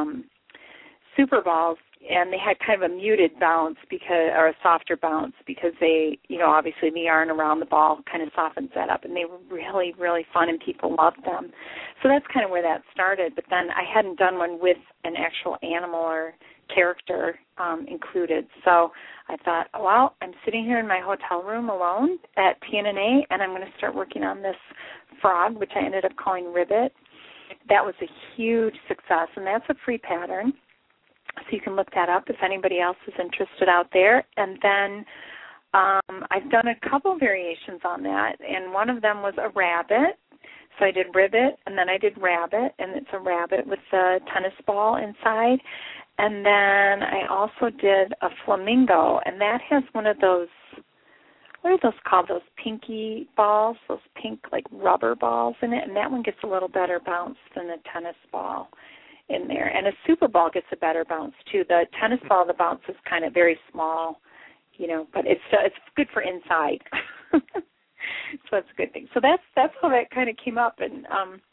super balls, and they had kind of a muted bounce or a softer bounce because they, obviously the yarn around the ball kind of softens that up, and they were really, really fun, and people loved them. So that's kind of where that started, but then I hadn't done one with an actual animal or character included. So I thought, well, I'm sitting here in my hotel room alone at TNNA, and I'm going to start working on this frog, which I ended up calling Ribbit. That was a huge success, and that's a free pattern. So you can look that up if anybody else is interested out there. And then I've done a couple variations on that, and one of them was a rabbit. So I did Ribbit, and then I did Rabbit, and it's a rabbit with a tennis ball inside. And then I also did a flamingo, and that has one of those what are those called? Those pinky balls, those pink like rubber balls in it, and that one gets a little better bounce than the tennis ball in there. And a super ball gets a better bounce too. The tennis ball, the bounce is kind of very small, but it's good for inside. So that's a good thing. So that's how that kind of came up, and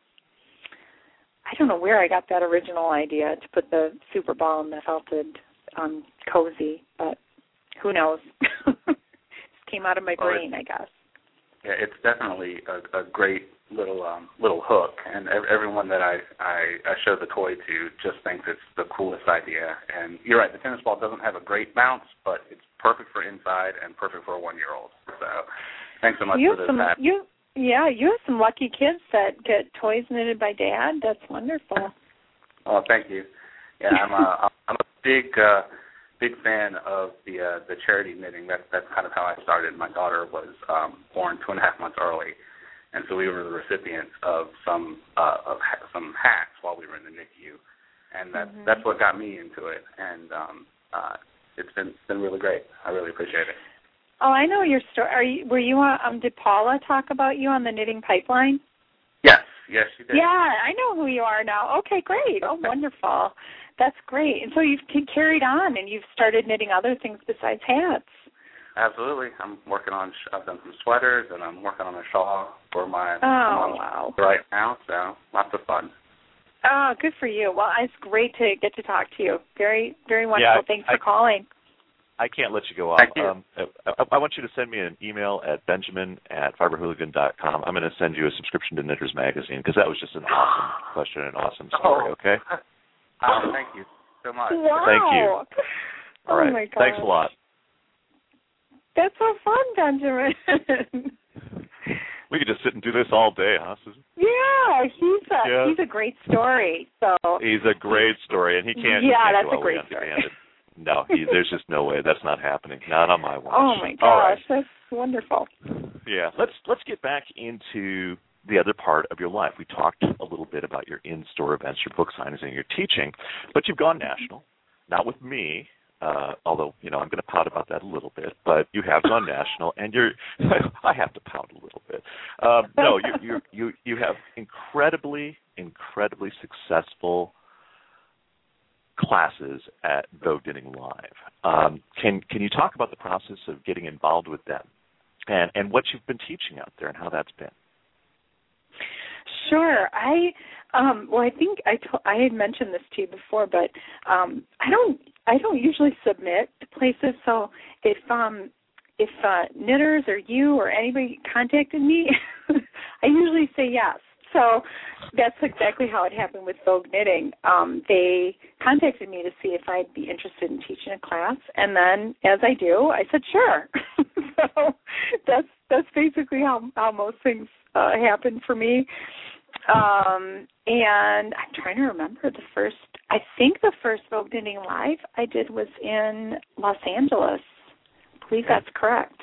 I don't know where I got that original idea to put the super ball in the felted cozy, but who knows? Came out of my brain, I guess. Yeah, it's definitely a great little hook, and everyone that I show the toy to just thinks it's the coolest idea. And you're right, the tennis ball doesn't have a great bounce, but it's perfect for inside and perfect for a 1-year-old. So thanks so much for this, Pat. You have some lucky kids that get toys knitted by Dad. That's wonderful. Oh, thank you. Yeah, I'm a big fan of the charity knitting. That's kind of how I started. My daughter was born 2.5 months early, and so we were the recipients of some hats while we were in the NICU, and that's what got me into it. And it's been really great. I really appreciate it. Oh, I know your story. Did Paula talk about you on the Knitting Pipeline? Yes, she did. Yeah, I know who you are now. Okay, great. Oh, wonderful. That's great. And so you've carried on, and you've started knitting other things besides hats. Absolutely. I've done some sweaters, and I'm working on a shawl for my mom right now, so lots of fun. Oh, good for you. Well, it's great to get to talk to you. Very, very wonderful. Yeah, thanks for calling. I can't let you go off. Thank you. I want you to send me an email at benjamin@fiberhooligan.com. I'm going to send you a subscription to Knitters Magazine, because that was just an awesome question and an awesome story, okay? Thank you so much. Wow. Thank you. All right. Oh my gosh. Thanks a lot. That's so fun, Benjamin. We could just sit and do this all day, huh, Susan? Yeah, he's a great story. So he's a great story, and he can't. Yeah, that's a great story. No, there's just no way. That's not happening. Not on my watch. Oh my gosh, that's wonderful. Yeah, let's get back into the other part of your life. We talked a little bit about your in-store events, your book signings, and your teaching, but you've gone national. Not with me, although I'm going to pout about that a little bit. But you have gone national, and I have to pout a little bit. No, you have incredibly successful classes at Vogue Knitting Live. Can you talk about the process of getting involved with them, and what you've been teaching out there, and how that's been? Sure. I think I had mentioned this to you before, but I don't usually submit to places. So if knitters or you or anybody contacted me, I usually say yes. So that's exactly how it happened with Vogue Knitting. They contacted me to see if I'd be interested in teaching a class, and then, as I do, I said sure. So that's basically how most things happen for me. And I'm trying to remember I think the first Vogue Knitting Live I did was in Los Angeles. I believe that's correct.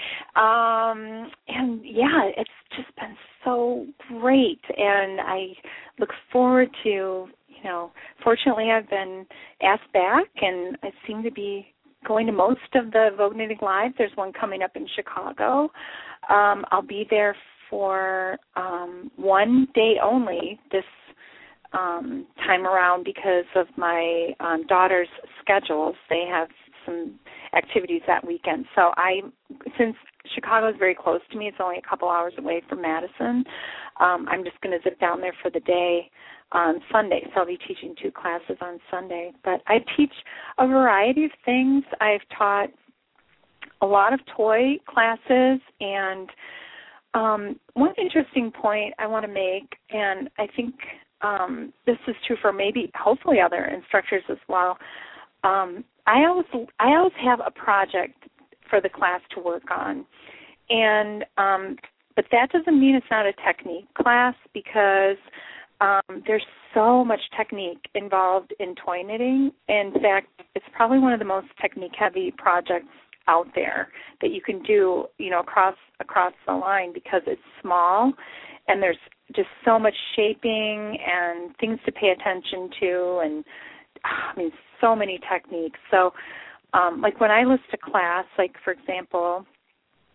And yeah, it's just been so great, and I look forward to, fortunately I've been asked back, and I seem to be going to most of the Vogue Knitting Live. There's one coming up in Chicago. I'll be there for one day only this time around because of my daughter's schedules. They have some activities that weekend. So since Chicago is very close to me, it's only a couple hours away from Madison, I'm just going to zip down there for the day on Sunday. So I'll be teaching 2 classes on Sunday. But I teach a variety of things. I've taught a lot of toy classes, and one interesting point I want to make, and I think this is true for hopefully other instructors as well, I always have a project for the class to work on, and but that doesn't mean it's not a technique class, because there's so much technique involved in toy knitting. In fact, it's probably one of the most technique-heavy projects out there that you can do, across the line, because it's small and there's just so much shaping and things to pay attention to, and so many techniques. So like when I list a class, like for example,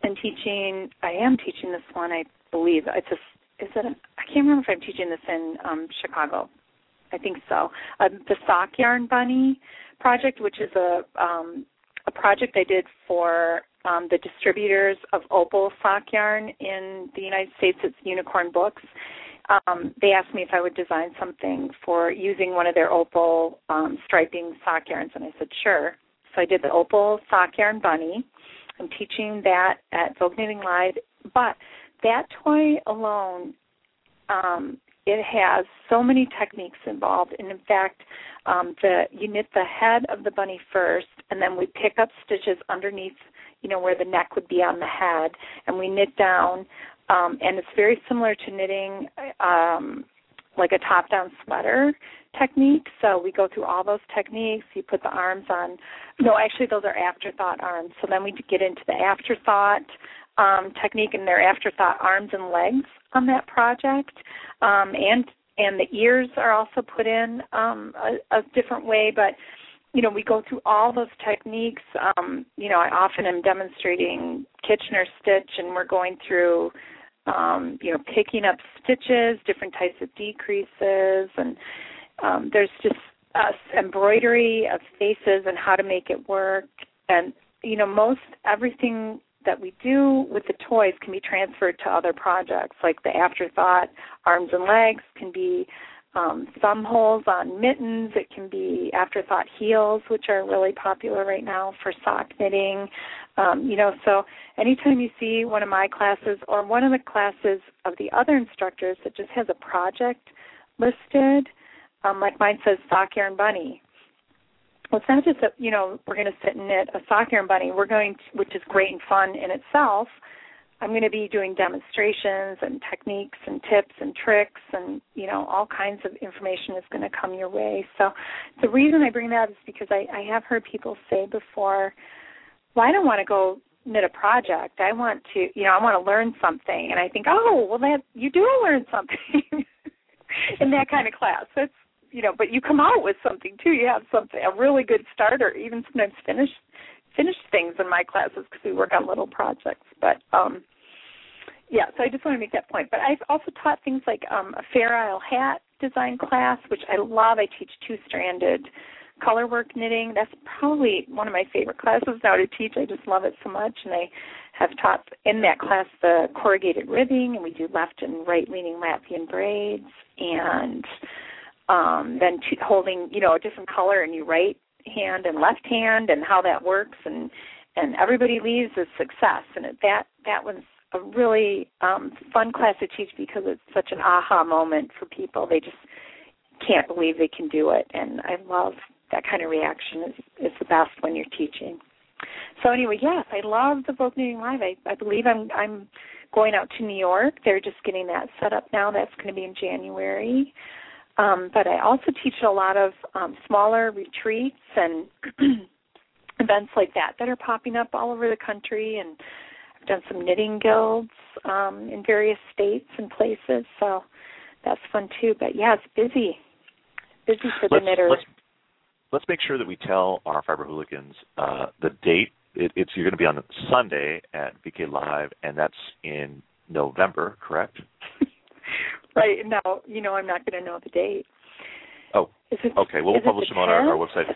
I am teaching this one, I believe. I can't remember if I'm teaching this in Chicago. I think so. The Sock Yarn Bunny project, which is a project I did for the distributors of Opal sock yarn in the United States. It's Unicorn Books. They asked me if I would design something for using one of their Opal striping sock yarns, and I said sure. So I did the Opal sock yarn bunny. I'm teaching that at Vogue Knitting Live, but that toy alone, it has so many techniques involved, and in fact, you knit the head of the bunny first, and then we pick up stitches underneath, where the neck would be on the head, and we knit down, and it's very similar to knitting like a top-down sweater technique. So we go through all those techniques. You put the arms on. No, actually, those are afterthought arms. So then we get into the afterthought technique, and their afterthought arms and legs on that project. And the ears are also put in a different way. But, we go through all those techniques. I often am demonstrating Kitchener stitch, and we're going through picking up stitches, different types of decreases, and there's just embroidery of faces and how to make it work. And, most everything that we do with the toys can be transferred to other projects, like the afterthought arms and legs can be thumb holes on mittens. It can be afterthought heels, which are really popular right now for sock knitting. So anytime you see one of my classes or one of the classes of the other instructors that just has a project listed, like mine says sock yarn bunny. Well, it's not just that, we're going to sit and knit a sock yarn bunny. Which is great and fun in itself. I'm going to be doing demonstrations and techniques and tips and tricks and, all kinds of information is going to come your way. So the reason I bring that up is because I have heard people say before, well, I don't want to go knit a project. I want to, I want to learn something. And I think, oh, well, you do learn something in that kind of class. That's, but you come out with something too. You have something, a really good starter, even sometimes finish things in my classes because we work on little projects. But, so I just want to make that point. But I've also taught things like a Fair Isle hat design class, which I love. I teach two-stranded colorwork knitting. That's probably one of my favorite classes now to teach. I just love it so much. And I have taught in that class the corrugated ribbing, and we do left and right-leaning Latvian braids, and then holding, a different color in your right hand and left hand and how that works, and everybody leaves with success. And that was a really fun class to teach because it's such an aha moment for people. They just can't believe they can do it, and I love that kind of reaction. Is the best when you're teaching. So anyway, yes, I love the Vogue Knitting Live. I believe I'm going out to New York. They're just getting that set up now. That's going to be in January. But I also teach a lot of smaller retreats and events like that are popping up all over the country, and I've done some knitting guilds in various states and places, so that's fun too. But yeah, it's busy for the knitters. Let's make sure that we tell our Fiber Hooligans the date. You're going to be on Sunday at VK Live, and that's in November, correct? Right. No, I'm not going to know the date. Oh, okay. Well, we'll publish them on our website.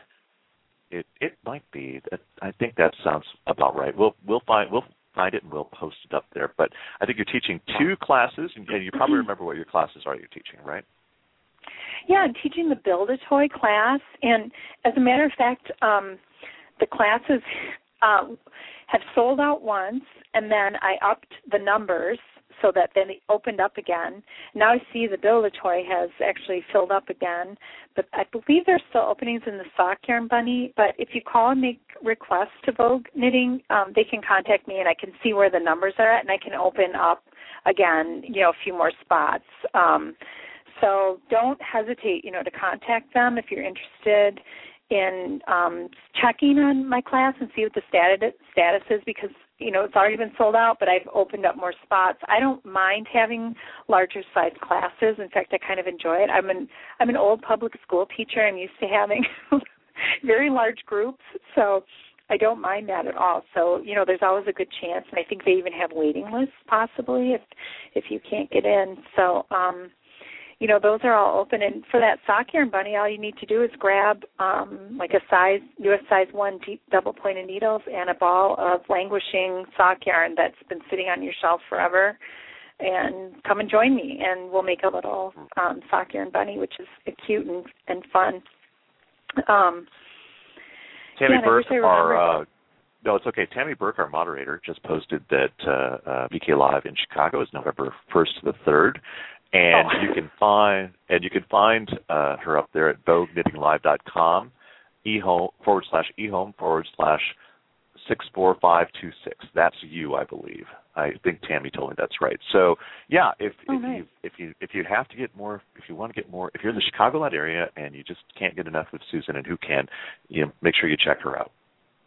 It might be. I think that sounds about right. We'll find it and we'll post it up there. But I think you're teaching 2 classes, and you probably remember what your classes are you're teaching, right? Yeah, I'm teaching the Build-A-Toy class, and as a matter of fact, the classes have sold out once, and then I upped the numbers so that then it opened up again. Now I see the Build-A-Toy has actually filled up again, but I believe there's still openings in the Sock Yarn Bunny. But if you call and make requests to Vogue Knitting, they can contact me, and I can see where the numbers are at, and I can open up again, a few more spots. So don't hesitate, to contact them if you're interested in checking on my class and see what the status is, because it's already been sold out, but I've opened up more spots. I don't mind having larger size classes. In fact, I kind of enjoy it. I'm an old public school teacher. I'm used to having very large groups, so I don't mind that at all. So, there's always a good chance, and I think they even have waiting lists possibly if you can't get in. So, those are all open. And for that sock yarn bunny, all you need to do is grab like a US size 1 deep double-pointed needles and a ball of languishing sock yarn that's been sitting on your shelf forever, and come and join me, and we'll make a little sock yarn bunny, which is cute and fun. Tammy Burke, no, it's okay. Tammy Burke, our moderator, just posted that VK Live in Chicago is November 1st to the 3rd. And you can find her up there at VogueKnittingLive.com, ehome/64526. That's you, I believe. I think Tammy told me that's right. So yeah, if you have to get more, if you want to get more, if you're in the Chicagoland area and you just can't get enough of Susan and who can, make sure you check her out.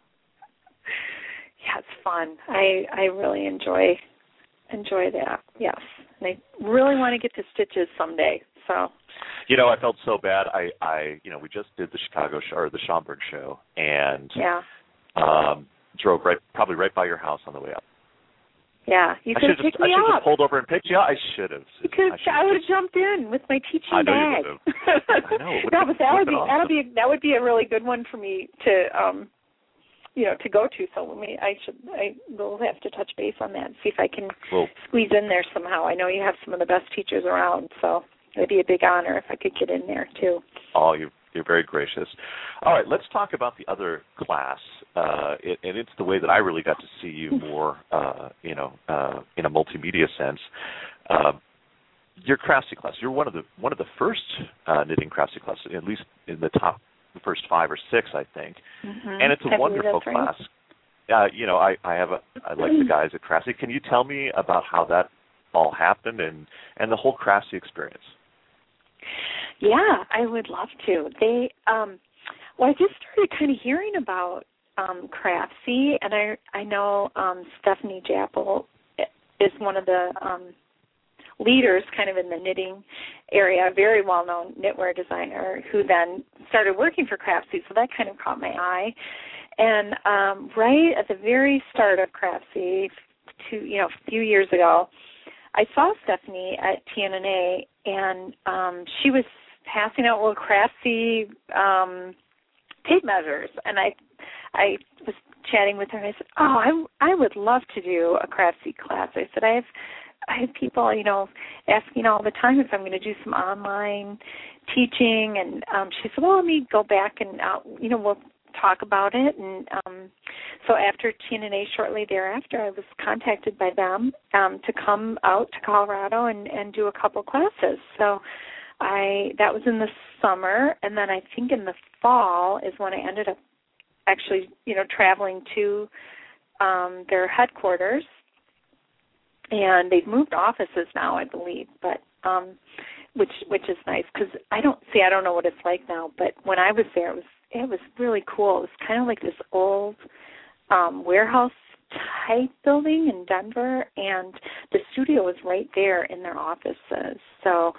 Yeah, it's fun. I really enjoy that. Yes, and I really want to get to stitches someday. So. I felt so bad. We just did the Chicago show or the Schaumburg show, and drove probably right by your house on the way up. Yeah, you could have picked me up. I should have just pulled over and picked you up. I should have. I would have jumped in with my teaching bag. I know you would have. I know. No, but that would be a really good one for me to to go to. So we'll have to touch base on that and see if I can squeeze in there somehow. I know you have some of the best teachers around, so it'd be a big honor if I could get in there too. Oh, you're very gracious. All right, let's talk about the other class, and it's the way that I really got to see you more, in a multimedia sense. Your Craftsy class. You're one of the first knitting Craftsy classes, at least in the first 5 or 6, I think. Mm-hmm. And it's a wonderful class. I like the guys at Craftsy. Can you tell me about how that all happened and the whole Craftsy experience? Yeah, I would love to. I just started kind of hearing about Craftsy, and I know Stephanie Jappel is one of the leaders kind of in the knitting area, a very well-known knitwear designer who then started working for Craftsy, so that kind of caught my eye. And right at the very start of Craftsy, a few years ago, I saw Stephanie at TNNA, and she was passing out little Craftsy tape measures, and I was chatting with her, and I said, I would love to do a Craftsy class. I said, I have people, asking all the time if I'm going to do some online teaching, and she said, well, let me go back and, we'll talk about it. And so after TNNA, shortly thereafter, I was contacted by them to come out to Colorado and do a couple classes. So that was in the summer, and then I think in the fall is when I ended up actually, traveling to their headquarters. And they've moved offices now, I believe, but which is nice because I don't know what it's like now, but when I was there, it was really cool. It was kind of like this old warehouse type building in Denver, and the studio was right there in their offices. So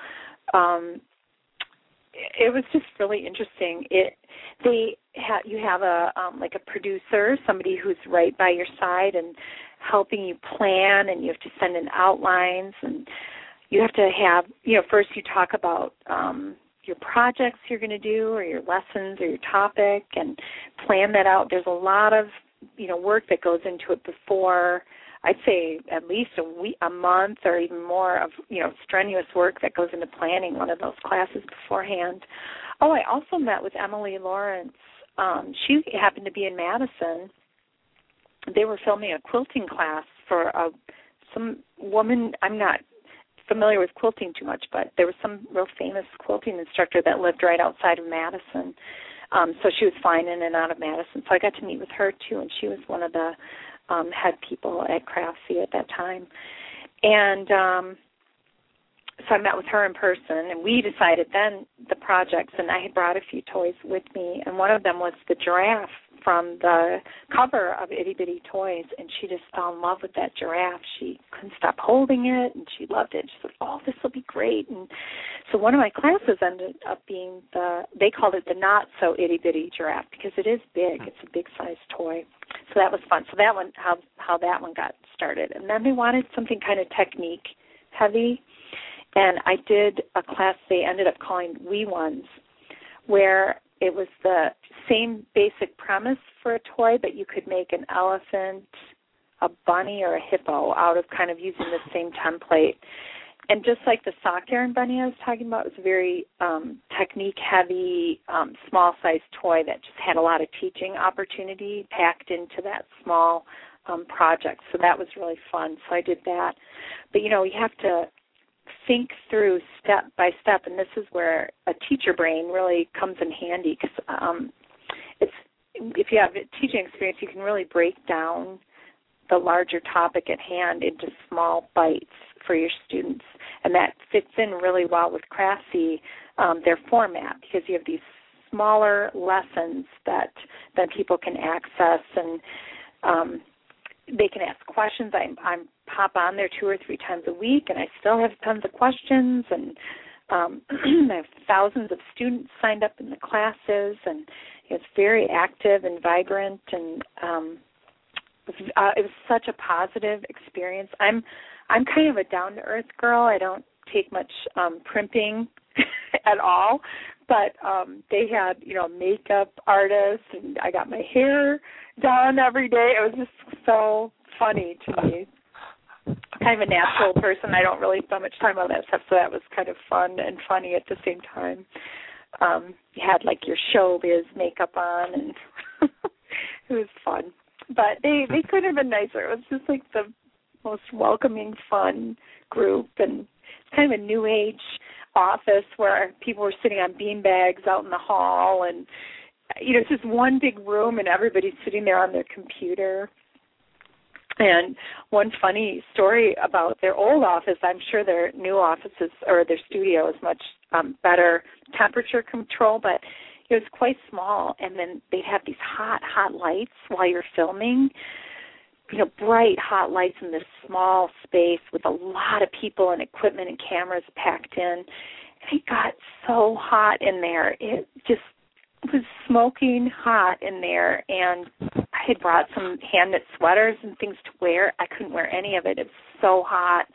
it was just really interesting. You have a producer, somebody who's right by your side and helping you plan, and you have to send in outlines, and you have to have, first you talk about your projects you're going to do or your lessons or your topic and plan that out. There's a lot of, work that goes into it before, I'd say at least a month or even more of, strenuous work that goes into planning one of those classes beforehand. Oh, I also met with Emily Lawrence. She happened to be in Madison. They were filming a quilting class for some woman. I'm not familiar with quilting too much, but there was some real famous quilting instructor that lived right outside of Madison. So she was flying in and out of Madison. So I got to meet with her, too, and she was one of the head people at Craftsy at that time. And so I met with her in person, and we decided then the projects, and I had brought a few toys with me, and one of them was the giraffe from the cover of Itty Bitty Toys, and she just fell in love with that giraffe. She couldn't stop holding it, and she loved it. She said, "Oh, this will be great." And so one of my classes ended up being they called it the Not So Itty Bitty Giraffe, because it is big. It's a big-sized toy. So that was fun. So that one, how that one got started. And then they wanted something kind of technique heavy, and I did a class they ended up calling Wee Ones, where it was the same basic premise for a toy, but you could make an elephant, a bunny, or a hippo out of kind of using the same template. And just like the sock yarn bunny I was talking about, it was a very technique-heavy, small-sized toy that just had a lot of teaching opportunity packed into that small project. So that was really fun. So I did that. But, you have to think through step by step, and this is where a teacher brain really comes in handy, because if you have a teaching experience, you can really break down the larger topic at hand into small bites for your students, and that fits in really well with Craftsy, their format, because you have these smaller lessons that people can access, and they can ask questions. I pop on there 2 or 3 times a week, and I still have tons of questions, and I have thousands of students signed up in the classes, and it's very active and vibrant, and it was such a positive experience. I'm kind of a down-to-earth girl. I don't take much primping at all, but they had, makeup artists, and I got my hair done every day. It was just so funny to me. Kind of a natural person. I don't really spend much time on that stuff, so that was kind of fun and funny at the same time. You had, like, your showbiz makeup on, and it was fun. But they couldn't have been nicer. It was just, like, the most welcoming, fun group, and it's kind of a new age office where people were sitting on bean bags out in the hall, and it's just one big room, and everybody's sitting there on their computer. And one funny story about their old office, I'm sure their new offices or their studio is much better temperature control, but it was quite small, and then they'd have these hot lights while you're filming, bright hot lights in this small space with a lot of people and equipment and cameras packed in. And it got so hot in there. It just was smoking hot in there, and I had brought some hand-knit sweaters and things to wear. I couldn't wear any of it. It was so hot.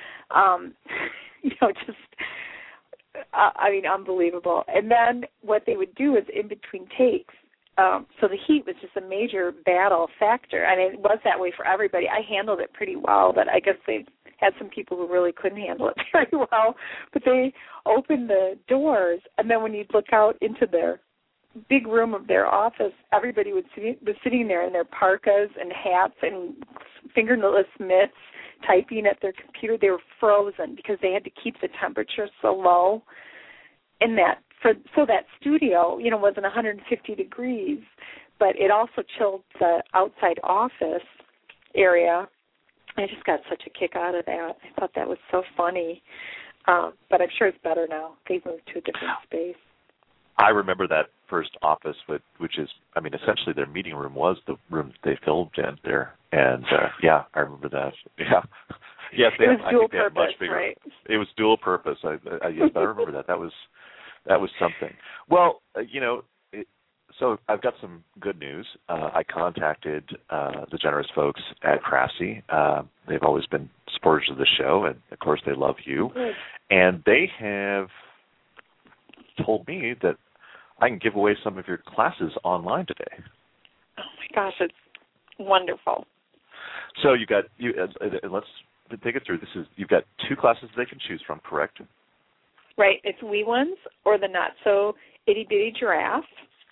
Unbelievable. And then what they would do is in between takes, so the heat was just a major battle factor. I mean, it was that way for everybody. I handled it pretty well, but I guess they had some people who really couldn't handle it very well. But they opened the doors, and then when you'd look out into their big room of their office, everybody was sitting there in their parkas and hats and fingerless mitts, typing at their computer. They were frozen because they had to keep the temperature so low. And so that studio, wasn't 150 degrees, but it also chilled the outside office area. I just got such a kick out of that. I thought that was so funny. But I'm sure it's better now. They've moved to a different space. I remember that first office, which is, essentially their meeting room was the room that they filmed in there. And, I remember that. Yeah. Yes, it was dual purpose, much bigger. Right? It was dual purpose. Yes, I remember that. That was something. Well, so I've got some good news. I contacted the generous folks at Craftsy. They've always been supporters of the show, and, of course, they love you. Good. And they have told me that I can give away some of your classes online today. Oh, my gosh, it's wonderful. So let's take it through. You've got 2 classes they can choose from, correct? Right. It's Wee Ones or the Not So Itty Bitty Giraffe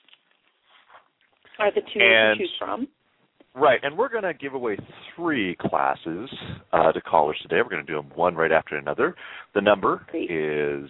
are the 2 you can choose from. Right, and we're going to give away 3 classes to callers today. We're going to do them one right after another. The number is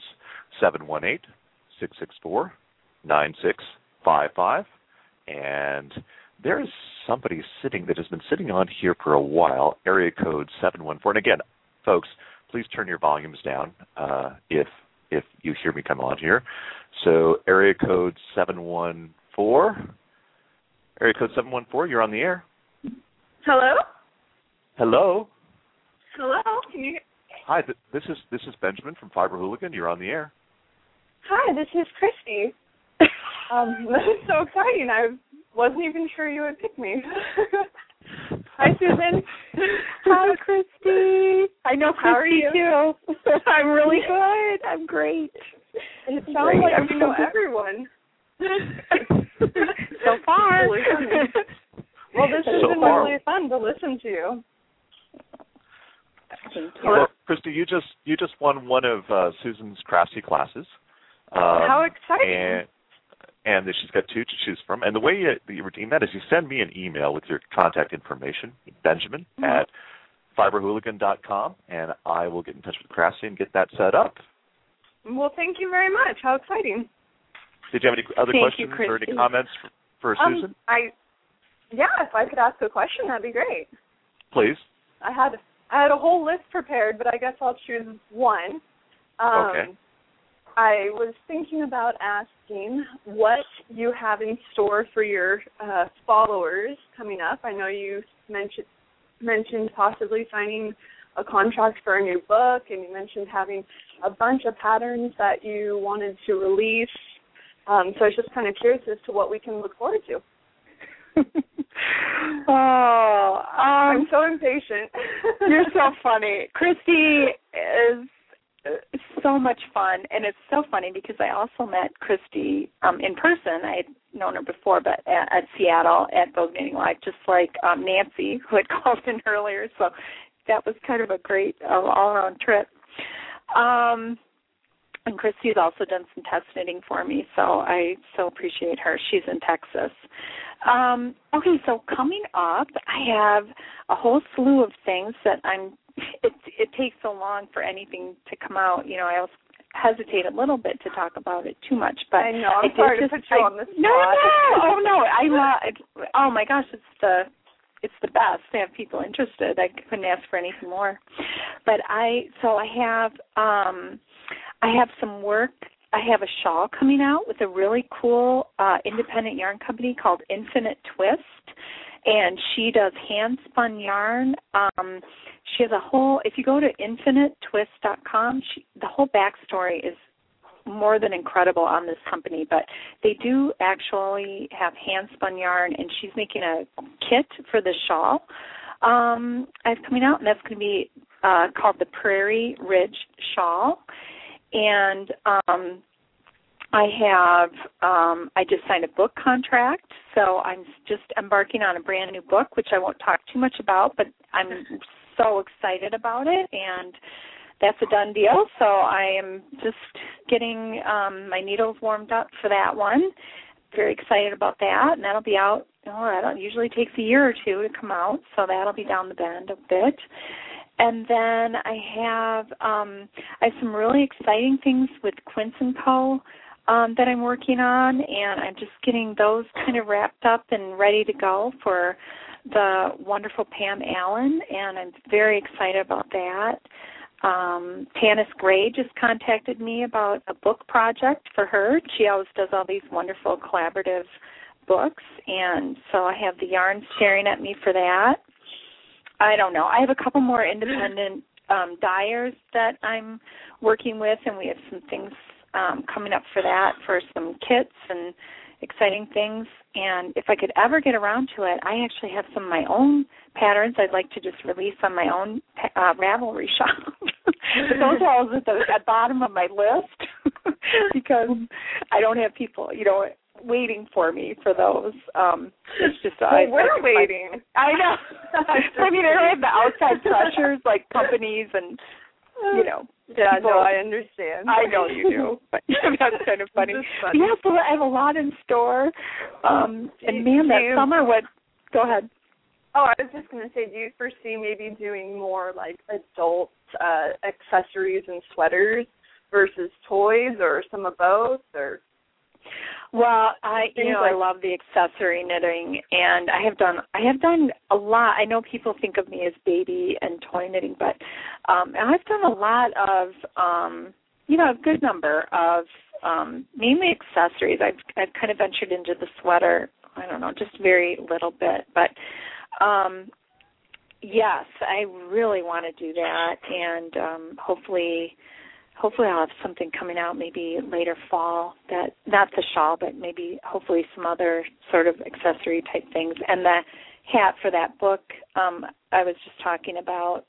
718-664-9655, and there is somebody that has been sitting on here for a while, area code 714. And again, folks, please turn your volumes down if you hear me come on here. So area code 714, Area code 714, you're on the air. Hello? Hello. Hello? Can you... Hi, this is Benjamin from Fiber Hooligan. You're on the air. Hi, this is Christy. This is so exciting. I wasn't even sure you would pick me. Hi, Susan. Hi, Christy. I know How are Christy, you? too. I'm really good. I'm great. It sounds like you know everyone. So far. Really funny. Well, this has been really fun to listen to you. Well, Christy, you just won one of Susan's Craftsy classes. How exciting! And she's got two to choose from. And the way you redeem that is you send me an email with your contact information, Benjamin, at fiberhooligan.com, and I will get in touch with Craftsy and get that set up. Well, thank you very much. How exciting. Did you have any other questions or any comments for Susan? If I could ask a question, that'd be great. Please. I had a whole list prepared, but I guess I'll choose one. Okay. I was thinking about asking what you have in store for your followers coming up. I know you mentioned possibly signing a contract for a new book, and you mentioned having a bunch of patterns that you wanted to release. So I was just kind of curious as to what we can look forward to. I'm so impatient. You're so funny. Christy is so much fun, and it's so funny because I also met Christy in person. I had known her before, but at Seattle at Vogue Knitting Live, just like Nancy, who had called in earlier. So that was kind of a great all-around trip. And Christy's also done some test knitting for me, so I so appreciate her. She's in Texas. Okay, so coming up, I have a whole slew of things that it takes so long for anything to come out. You know, I also hesitate a little bit to talk about it too much, but I know. I'm sorry to put you on the spot. No. Oh no, I love it. Oh my gosh, it's the best to have people interested. I couldn't ask for anything more. But I have some work. I have a shawl coming out with a really cool independent yarn company called Infinite Twist, and she does hand-spun yarn. She has a whole, if you go to infinitetwist.com, the whole backstory is more than incredible on this company, but they do actually have hand-spun yarn, and she's making a kit for the shawl. It's coming out, and that's going to be called the Prairie Ridge Shawl. And I just signed a book contract, so I'm just embarking on a brand new book, which I won't talk too much about, but I'm so excited about it, and that's a done deal. So I am just getting my needles warmed up for that one. Very excited about that, and that'll be out. That usually takes a year or two to come out, so that'll be down the bend a bit. And then I have some really exciting things with Quince & Co. That I'm working on, and I'm just getting those kind of wrapped up and ready to go for the wonderful Pam Allen, and I'm very excited about that. Tanis Gray just contacted me about a book project for her. She always does all these wonderful collaborative books, and so I have the yarn staring at me for that. I don't know. I have a couple more independent dyers that I'm working with, and we have some things coming up for that, for some kits and exciting things. And if I could ever get around to it, I actually have some of my own patterns I'd like to just release on my own Ravelry shop. But those are all at the bottom of my list because I don't have people, waiting for me for those. It's just we're waiting. I know. I mean, I have the outside pressures like companies and Yeah, people. no, I understand. I know you do, but that's kind of funny. Yeah, so I have a lot in store. And man, that summer went. Go ahead. Oh, I was just going to say, do you foresee maybe doing more like adult accessories and sweaters versus toys, or some of both, or? Well, I love the accessory knitting, and I have done a lot. I know people think of me as baby and toy knitting, but I've done a lot of a good number of mainly accessories. I've kind of ventured into the sweater I don't know, just very little bit. But yes, I really want to do that, and hopefully I'll have something coming out maybe later fall, that not the shawl, but maybe hopefully some other sort of accessory type things. And the hat for that book I was just talking about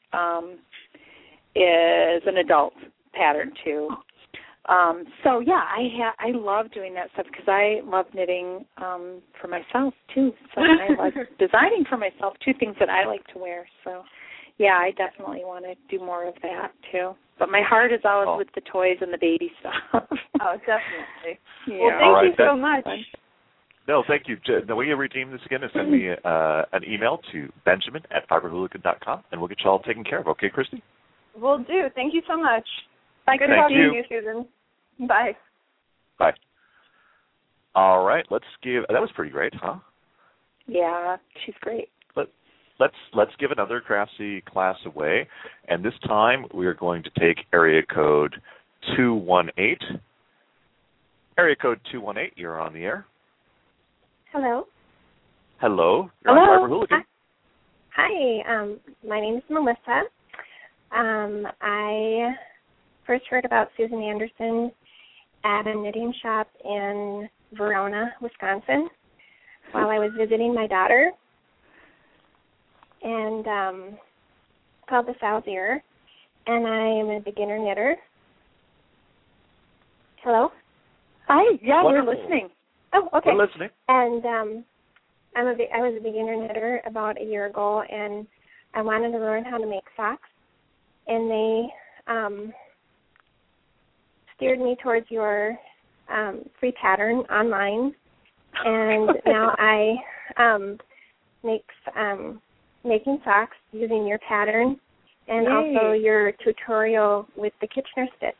is an adult pattern too. So yeah, I love doing that stuff because I love knitting for myself too. So I like designing for myself too, things that I like to wear. So yeah, I definitely want to do more of that too. But my heart is always with the toys and the baby stuff. Oh, definitely. Yeah. Well, thank you so much. No, thank you. The way you redeem this again is send me an email to benjamin@fiberhooligan.com, and we'll get you all taken care of. Okay, Christy? Will do. Thank you so much. Good Thank talking you. to you, Susan. Bye. Bye. All right, let's give. That was pretty great, huh? Yeah, she's great. Let's give another Craftsy class away, and this time we are going to take area code 218. Area code 218, you're on the air. Hello. Hello. You're on Fiber Hooligan. Hi. My name is Melissa. I first heard about Susan Anderson at a knitting shop in Verona, Wisconsin, while I was visiting my daughter. And called the Salzier, and I am a beginner knitter. Hello? Hi, yeah, Wonderful. we're listening. Oh, okay. We're listening. And I was a beginner knitter about a year ago, and I wanted to learn how to make socks, and they steered me towards your free pattern online, and now I making socks using your pattern and also your tutorial with the Kitchener stitch.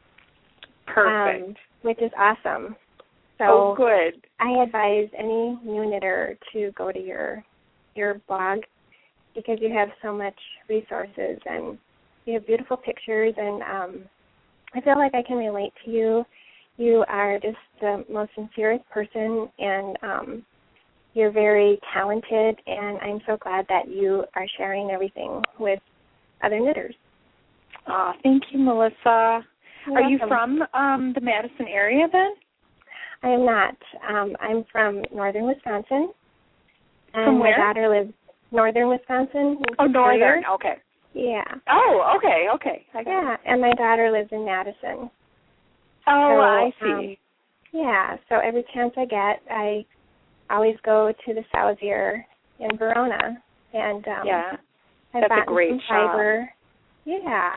Perfect. Which is awesome. So good. I advise any new knitter to go to your blog because you have so much resources and you have beautiful pictures, and I feel like I can relate to you. You are just the most sincerest person, and you're very talented, and I'm so glad that you are sharing everything with other knitters. Thank you, Melissa. You're Are you welcome. from the Madison area then? I am not. I'm from northern Wisconsin. And From where? My daughter lives northern Wisconsin. Oh, northern. Superior. Okay. Yeah. Oh, okay. I got Yeah, it. and my daughter lives in Madison. Oh, So, I see. Yeah, so every chance I get, I always go to the Salzier in Verona, and Yeah, I've that's gotten a great some shop. fiber. Yeah.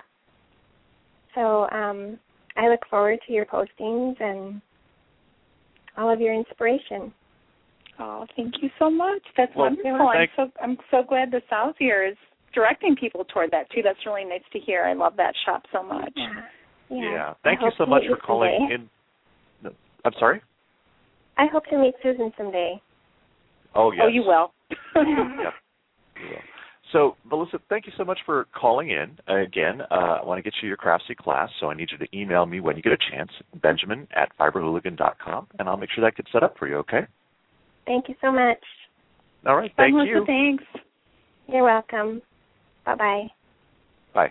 So I look forward to your postings and all of your inspiration. Oh, thank you so much. That's Well, wonderful. thank- I'm so glad the Salzier is directing people toward that too. That's really nice to hear. I love that shop so much. Yeah. Thank you so much for calling in. No, I'm sorry? I hope to meet Susan someday. Oh, yes. Oh, you will. Yep. You will. So, Melissa, thank you so much for calling in. Again, I want to get you your Craftsy class, so I need you to email me when you get a chance, benjamin@fiberhooligan.com, and I'll make sure that gets set up for you, okay? Thank you so much. All right, Bye, thank Melissa, you. thanks. You're welcome. Bye-bye. Bye.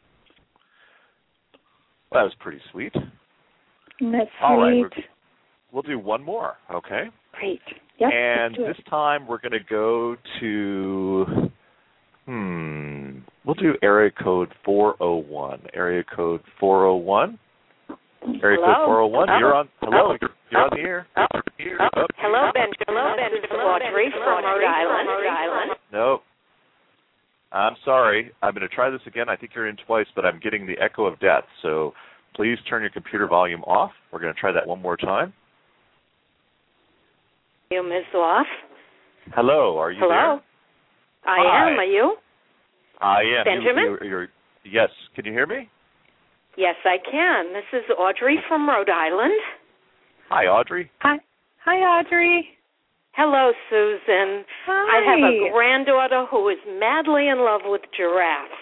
Well, that was pretty sweet. That's All right, sweet. we'll do one more, okay? Great. Yep, And let's do this it. time we're going to go to, we'll do area code 401. Area code 401. Area Hello? code 401. Oh. You're on. Hello. You're on the air. Oh. Hello, Ben. Hello, Ben. This is Audrey from Rhode Island. Nope. I'm sorry. I'm going to try this again. I think you're in twice, but I'm getting the echo of death. So please turn your computer volume off. We're going to try that one more time. Volume is off. Hello. Are you Hello. there? I Hi. am. Are you? I am. Benjamin? Yes. Can you hear me? Yes, I can. This is Audrey from Rhode Island. Hi, Audrey. Hi, Audrey. Hello, Susan. Hi. I have a granddaughter who is madly in love with giraffes.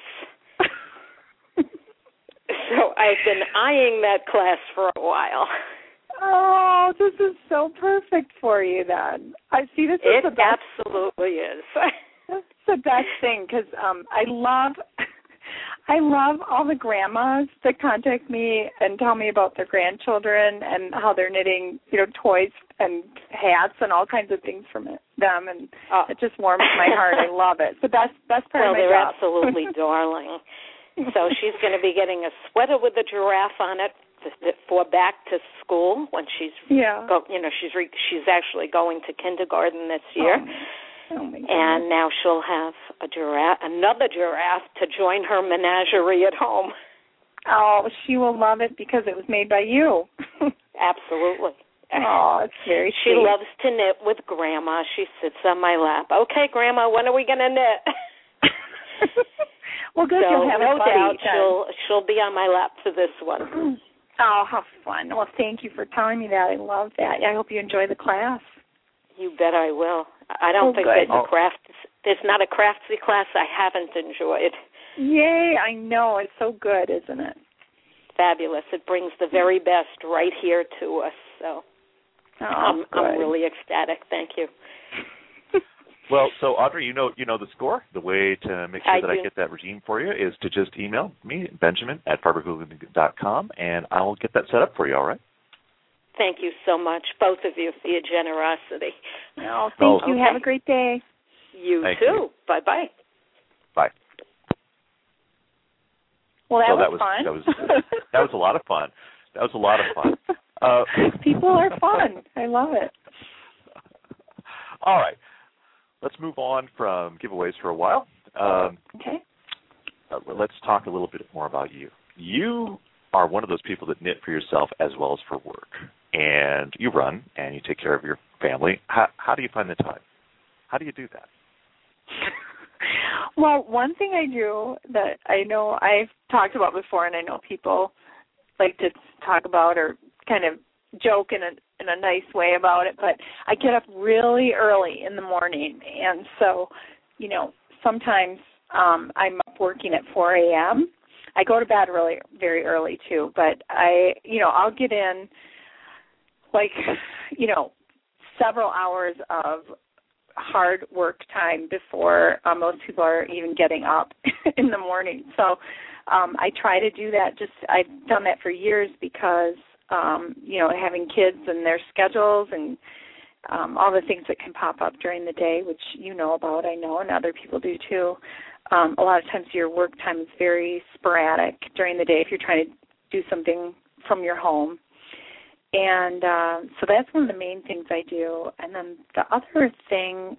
So I've been eyeing that class for a while. Oh, this is so perfect for you then. I see this is the best. It absolutely is. That's the best thing because I love all the grandmas that contact me and tell me about their grandchildren and how they're knitting, toys and hats and all kinds of things from them, and it just warms my heart. I love it. It's the best part of my job. Well, they're absolutely darling. So she's going to be getting a sweater with a giraffe on it for back to school when she's she's actually going to kindergarten this year. Oh my goodness. And now she'll have another giraffe to join her menagerie at home. Oh, she will love it because it was made by you. Absolutely. Oh, it's very She sweet. loves to knit with Grandma. She sits on my lap. Okay, Grandma, when are we going to knit? Well, good. So You'll have no a buddy, doubt she'll be on my lap for this one. Oh, how fun. Well, thank you for telling me that. I love that. I hope you enjoy the class. You bet I will. I don't think there's not a craftsy class I haven't enjoyed. Yay, I know. It's so good, isn't it? Fabulous. It brings the very best right here to us. So I'm really ecstatic. Thank you. Well, so Audrey, you know the score. The way to make sure I get that regime for you is to just email me, Benjamin@BarbaraHooligan.com, and I'll get that set up for you, all right? Thank you so much, both of you, for your generosity. Oh, thank you. Okay. Have a great day. You thank too. You. Bye-bye. Bye. Well, that was fun. That was a lot of fun. That was a lot of fun. People are fun. I love it. All right. Let's move on from giveaways for a while. Okay. Let's talk a little bit more about you. You are one of those people that knit for yourself as well as for work. And you run and you take care of your family. How do you find the time? How do you do that? Well, one thing I do that I know I've talked about before, and I know people like to talk about or kind of joke in a nice way about it, but I get up really early in the morning, and so, sometimes I'm up working at 4 a.m. I go to bed very early too, but I'll get in several hours of hard work time before most people are even getting up in the morning. So I try to do that. I've done that for years because having kids and their schedules and all the things that can pop up during the day, which you know about, I know, and other people do too. A lot of times your work time is very sporadic during the day if you're trying to do something from your home. And so that's one of the main things I do. And then the other thing,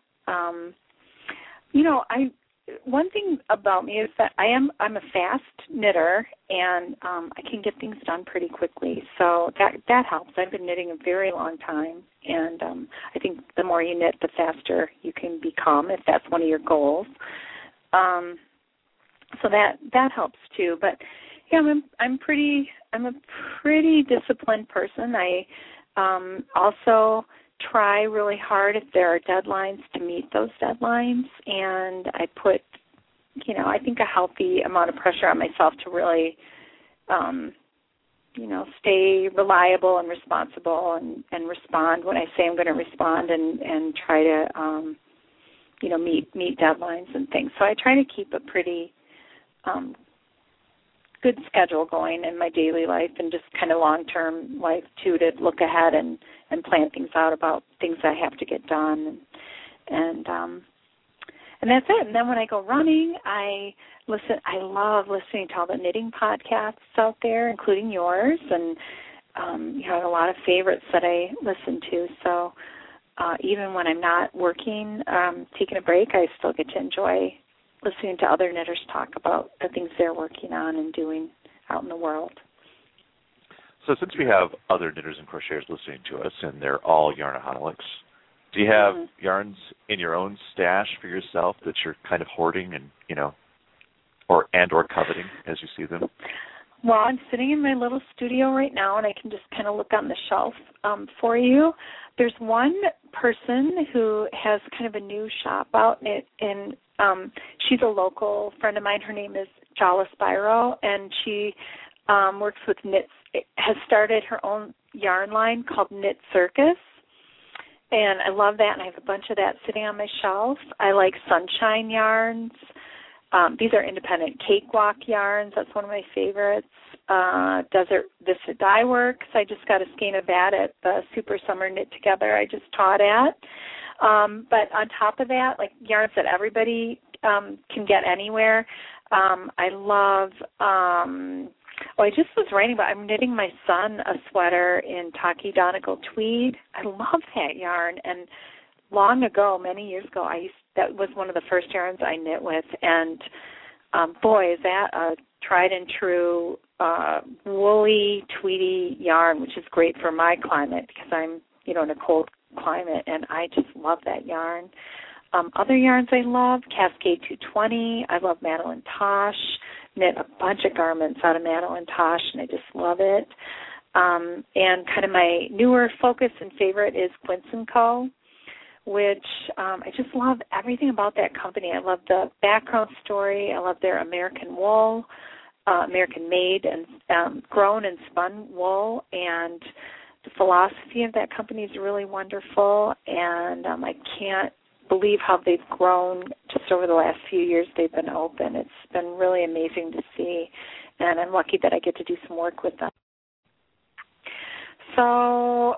one thing about me is that I'm a fast knitter, and I can get things done pretty quickly. So that helps. I've been knitting a very long time, and I think the more you knit, the faster you can become, if that's one of your goals. So that helps too. But yeah, I'm a pretty disciplined person. I also try really hard if there are deadlines to meet those deadlines, and I put, I think a healthy amount of pressure on myself to really, stay reliable and responsible and respond when I say I'm going to respond and try to, meet deadlines and things. So I try to keep a pretty good schedule going in my daily life and just kind of long-term life, too, to look ahead and plan things out about things I have to get done. And that's it. And then when I go running, I love listening to all the knitting podcasts out there, including yours, and I have a lot of favorites that I listen to. So even when I'm not working, taking a break, I still get to enjoy listening to other knitters talk about the things they're working on and doing out in the world. So since we have other knitters and crocheters listening to us, and they're all yarnaholics, do you have yarns in your own stash for yourself that you're kind of hoarding and, or coveting as you see them? Well, I'm sitting in my little studio right now, and I can just kind of look on the shelf for you. There's one person who has kind of a new shop out, and she's a local friend of mine. Her name is Jala Spyro, and she works with knits. Has started her own yarn line called Knit Circus, and I love that, and I have a bunch of that sitting on my shelf. I like Sunshine yarns. These are independent cakewalk yarns. That's one of my favorites. Desert Vista Dye Works. I just got a skein of that at the Super Summer Knit Together I just taught at. But on top of that, like yarns that everybody can get anywhere. I love, I just was writing about, I'm knitting my son a sweater in Taki Donegal tweed. I love that yarn. And long ago, many years ago, that was one of the first yarns I knit with. And boy, is that a tried and true woolly, tweedy yarn, which is great for my climate because I'm, in a cold climate, and I just love that yarn. Other yarns I love, Cascade 220. I love Madeline Tosh. Knit a bunch of garments out of Madeline Tosh, and I just love it. And kind of my newer focus and favorite is Quince & Co., which I just love everything about that company. I love the background story. I love their American wool, American-made and grown and spun wool, and the philosophy of that company is really wonderful, and I can't believe how they've grown just over the last few years they've been open. It's been really amazing to see, and I'm lucky that I get to do some work with them. So,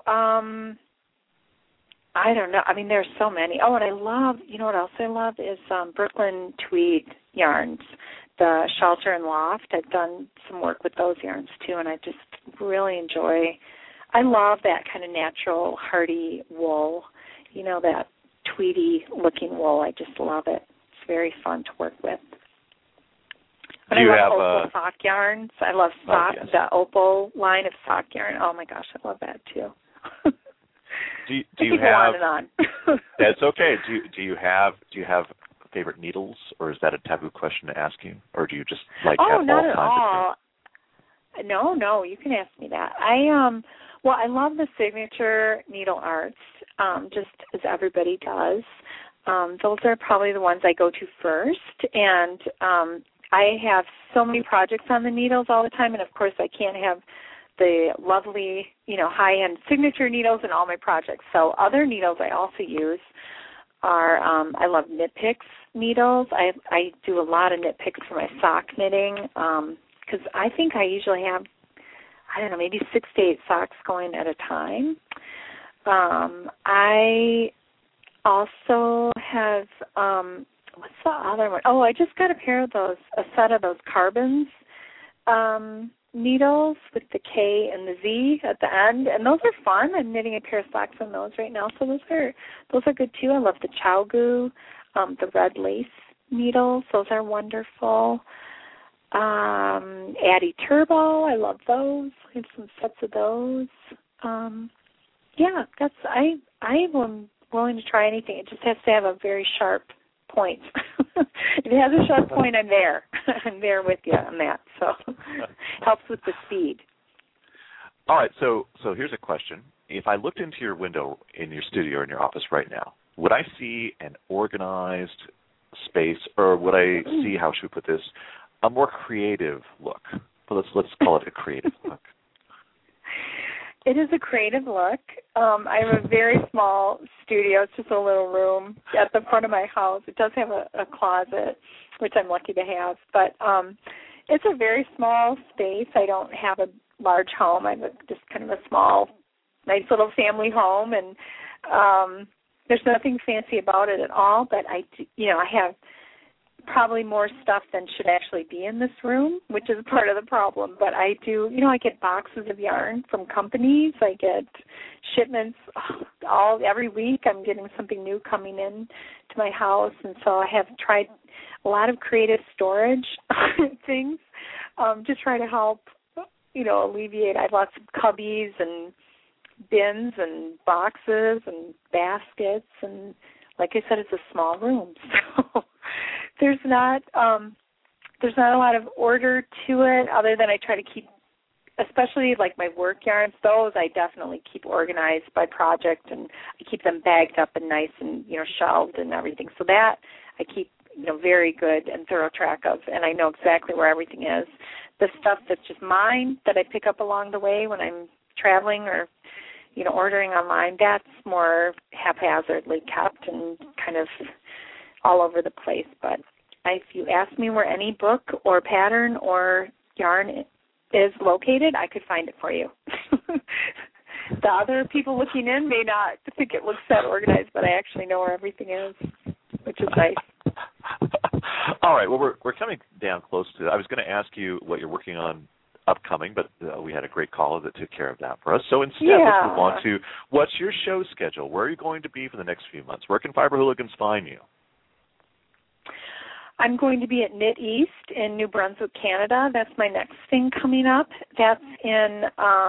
I don't know. I mean, there's so many. Oh, and I love, what else I love is Brooklyn Tweed yarns, the Shelter and Loft. I've done some work with those yarns, too, and I just really I love that kind of natural, hardy wool, that tweedy-looking wool. I just love it. It's very fun to work with. But I love Opal sock yarns. I love the Opal line of sock yarn. Oh, my gosh, I love that, too. Do you have? On and on. That's okay. Do you have favorite needles, or is that a taboo question to ask you, or do you just have all kinds of things? No, you can ask me that. I love the Signature Needle Arts, just as everybody does. Those are probably the ones I go to first, and I have so many projects on the needles all the time, and of course I can't have the lovely, high-end Signature needles in all my projects. So other needles I also use are, I love Knit Picks needles. I do a lot of Knit Picks for my sock knitting because I think I usually have, maybe 6 to 8 socks going at a time. I also have, what's the other one? Oh, I just got a set of those Carbons needles with the K and the Z at the end, and those are fun. I'm knitting a pair of socks on those right now, so those are good too. I love the Chowgu, the red lace needles. Those are wonderful. Addy Turbo, I love those. I have some sets of those. I am willing to try anything. It just has to have a very sharp point. If it has a sharp point, I'm there. I'm there with you on that. So helps with the speed. All right. So here's a question. If I looked into your window in your studio or in your office right now, would I see an organized space, or would I see, how should we put this, a more creative look? Well, let's call it a creative look. It is a creative look. I have a very small studio. It's just a little room at the front of my house. It does have a closet, which I'm lucky to have. But it's a very small space. I don't have a large home. I have just kind of a small, nice little family home. And there's nothing fancy about it at all. But I have probably more stuff than should actually be in this room, which is part of the problem. But I do, I get boxes of yarn from companies. I get shipments every week. I'm getting something new coming in to my house, and so I have tried a lot of creative storage things to try to help, alleviate. I have lots of cubbies and bins and boxes and baskets, and like I said, it's a small room, so there's not a lot of order to it, other than I try to keep, especially like my work yarns, those I definitely keep organized by project, and I keep them bagged up and nice and, shelved and everything. So that I keep, very good and thorough track of, and I know exactly where everything is. The stuff that's just mine that I pick up along the way when I'm traveling or, ordering online, that's more haphazardly kept and kind of all over the place. But if you ask me where any book or pattern or yarn is located, I could find it for you. The other people looking in may not think it looks that organized, but I actually know where everything is, which is nice. All right. Well, we're coming down close to it. I was going to ask you what you're working on upcoming, but we had a great caller that took care of that for us. So instead, let's move on to what's your show schedule? Where are you going to be for the next few months? Where can Fiber Hooligans find you? I'm going to be at Knit East in New Brunswick, Canada. That's my next thing coming up. That's in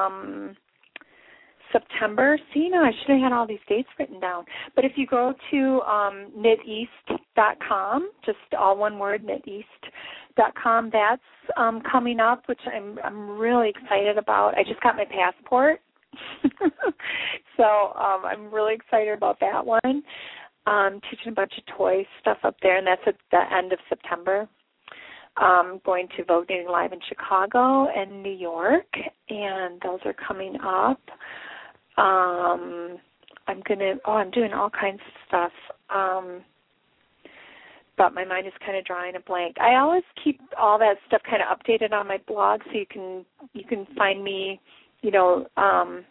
September. See, I should have had all these dates written down. But if you go to kniteast.com, just all one word, kniteast.com, that's coming up, which I'm really excited about. I just got my passport, so I'm really excited about that one. Teaching a bunch of toy stuff up there, and that's at the end of September. Going to Vogue Knitting Live in Chicago and New York, and those are coming up. I'm doing all kinds of stuff, but my mind is kind of drawing a blank. I always keep all that stuff kind of updated on my blog, so you can find me, on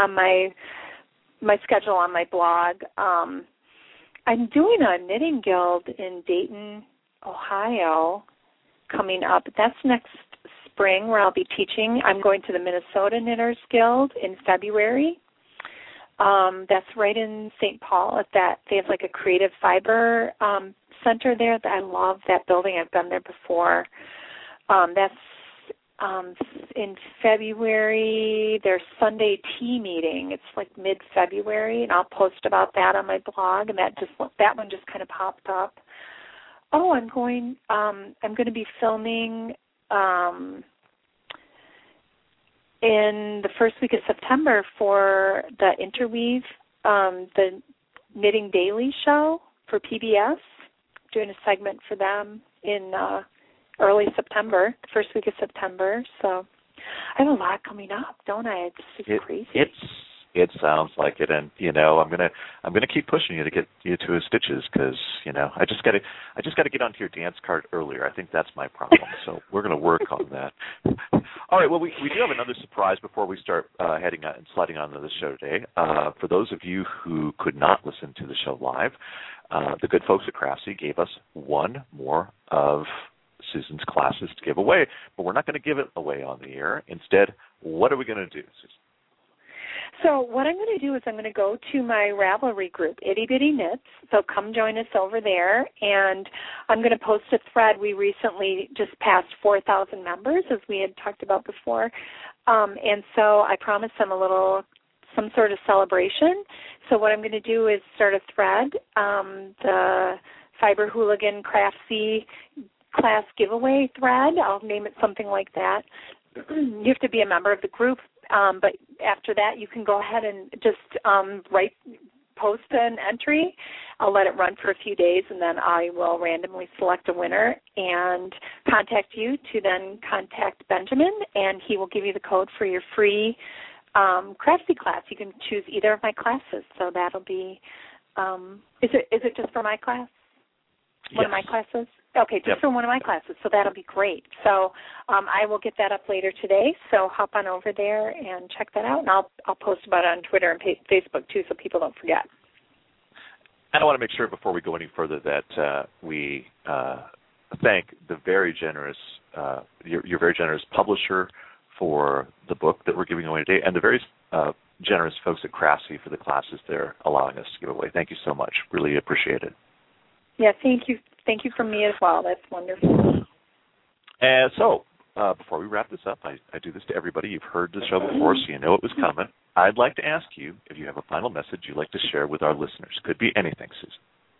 my schedule on my blog. I'm doing a knitting guild in Dayton, Ohio, coming up. That's next spring, where I'll be teaching. I'm going to the Minnesota Knitters Guild in February. That's right in St. Paul. They have like a creative fiber center there. I love that building. I've been there before. That's in February. Their Sunday tea meeting. It's like mid-February, and I'll post about that on my blog. And that one just kind of popped up. Oh, I'm going to be filming in the first week of September for the Interweave, the Knitting Daily show for PBS. Doing a segment for them in early September, the first week of September. So I have a lot coming up, don't I? It's just crazy. It sounds like it, and I'm gonna keep pushing you to get you to a stitches, because I just gotta get onto your dance card earlier. I think that's my problem. So we're gonna work on that. All right. Well, we do have another surprise before we start heading out and sliding onto the show today. For those of you who could not listen to the show live, the good folks at Craftsy gave us one more of Susan's classes to give away, but we're not going to give it away on the air. Instead, what are we going to do, Susan? So what I'm going to do is I'm going to go to my Ravelry group, Itty Bitty Knits. So come join us over there, and I'm going to post a thread. We recently just passed 4,000 members, as we had talked about before, and so I promised them some sort of celebration. So what I'm going to do is start a thread, the Fiber Hooligan Craftsy class giveaway thread. I'll name it something like that. You have to be a member of the group, but after that you can go ahead and just post an entry. I'll let it run for a few days, and then I will randomly select a winner and contact you to then contact Benjamin, and he will give you the code for your free Craftsy class. You can choose either of my classes, so that'll be is it just for my class? One of my classes? Okay, just for one of my classes, so that'll be great. So I will get that up later today, so hop on over there and check that out, and I'll post about it on Twitter and Facebook too, so people don't forget. And I want to make sure before we go any further that we thank the very generous, your very generous publisher for the book that we're giving away today, and the very generous folks at Craftsy for the classes they're allowing us to give away. Thank you so much. Really appreciate it. Yeah, thank you. Thank you from me as well. That's wonderful. And so, before we wrap this up, I do this to everybody. You've heard the show before, so you know it was coming. I'd like to ask you if you have a final message you'd like to share with our listeners. Could be anything, Susan.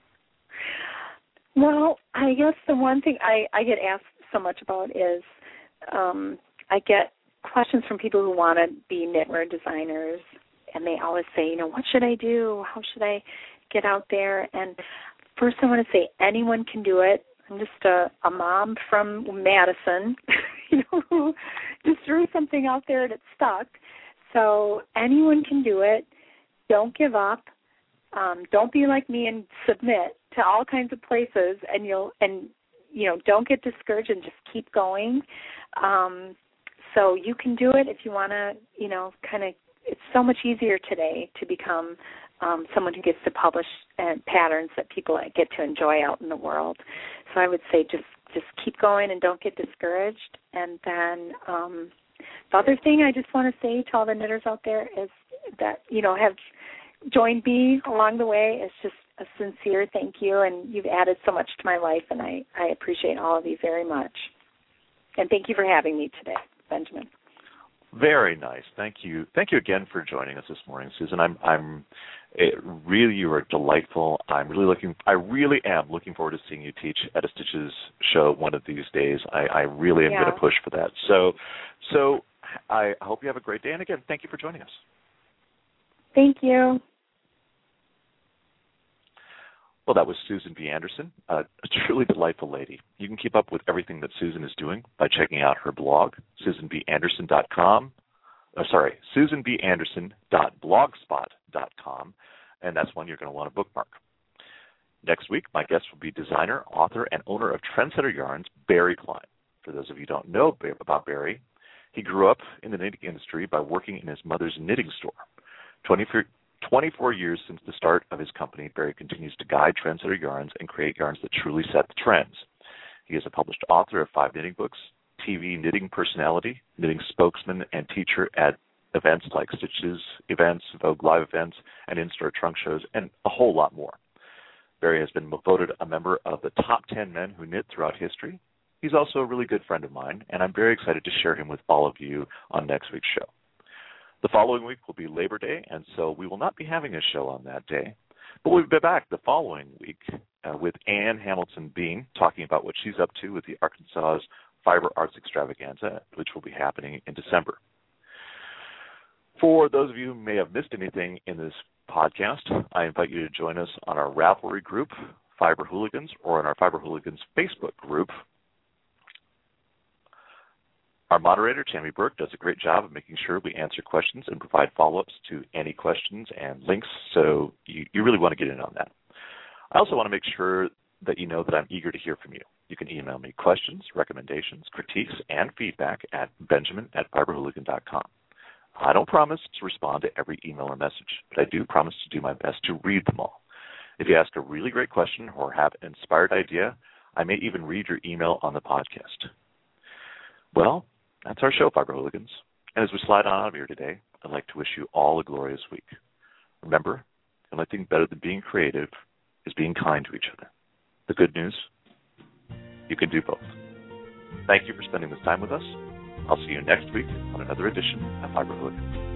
Well, I guess the one thing I get asked so much about is I get questions from people who want to be knitwear designers, and they always say, what should I do? How should I get out there? And first, I want to say anyone can do it. I'm just a mom from Madison, who just threw something out there and it stuck. So anyone can do it. Don't give up. Don't be like me and submit to all kinds of places, and don't get discouraged and just keep going. So you can do it if you want to, it's so much easier today to become someone who gets to publish patterns that people get to enjoy out in the world. So I would say just keep going and don't get discouraged. And then the other thing I just want to say to all the knitters out there is that, have joined me along the way. It's just a sincere thank you, and you've added so much to my life, and I appreciate all of you very much. And thank you for having me today, Benjamin. Very nice. Thank you. Thank you again for joining us this morning, Susan. You are delightful. I really am looking forward to seeing you teach at a Stitches show one of these days. I really am going to push for that. So I hope you have a great day. And again, thank you for joining us. Thank you. Well, that was Susan B. Anderson, a truly delightful lady. You can keep up with everything that Susan is doing by checking out her blog, susanbanderson.com. susanbanderson.blogspot.com, and that's one you're going to want to bookmark. Next week, my guest will be designer, author, and owner of Trendsetter Yarns, Barry Klein. For those of you who don't know about Barry, he grew up in the knitting industry by working in his mother's knitting store. 24 years since the start of his company, Barry continues to guide Trendsetter Yarns and create yarns that truly set the trends. He is a published author of 5 knitting books, TV knitting personality, knitting spokesman, and teacher at events like Stitches events, Vogue Live events, and in-store trunk shows, and a whole lot more. Barry has been voted a member of the top 10 men who knit throughout history. He's also a really good friend of mine, and I'm very excited to share him with all of you on next week's show. The following week will be Labor Day, and so we will not be having a show on that day. But we'll be back the following week with Ann Hamilton Bean talking about what she's up to with the Arkansas's Fiber Arts Extravaganza, which will be happening in December. For those of you who may have missed anything in this podcast, I invite you to join us on our Ravelry group, Fiber Hooligans, or in our Fiber Hooligans Facebook group. Our moderator, Tammy Burke, does a great job of making sure we answer questions and provide follow-ups to any questions and links, so you really want to get in on that. I also want to make sure that you know that I'm eager to hear from you. You can email me questions, recommendations, critiques, and feedback at benjamin@fiberhooligan.com. I don't promise to respond to every email or message, but I do promise to do my best to read them all. If you ask a really great question or have an inspired idea, I may even read your email on the podcast. Well, that's our show, Fiber Hooligans. And as we slide on out of here today, I'd like to wish you all a glorious week. Remember, the only thing better than being creative is being kind to each other. The good news, you can do both. Thank you for spending this time with us. I'll see you next week on another edition of Fiber Hooligans.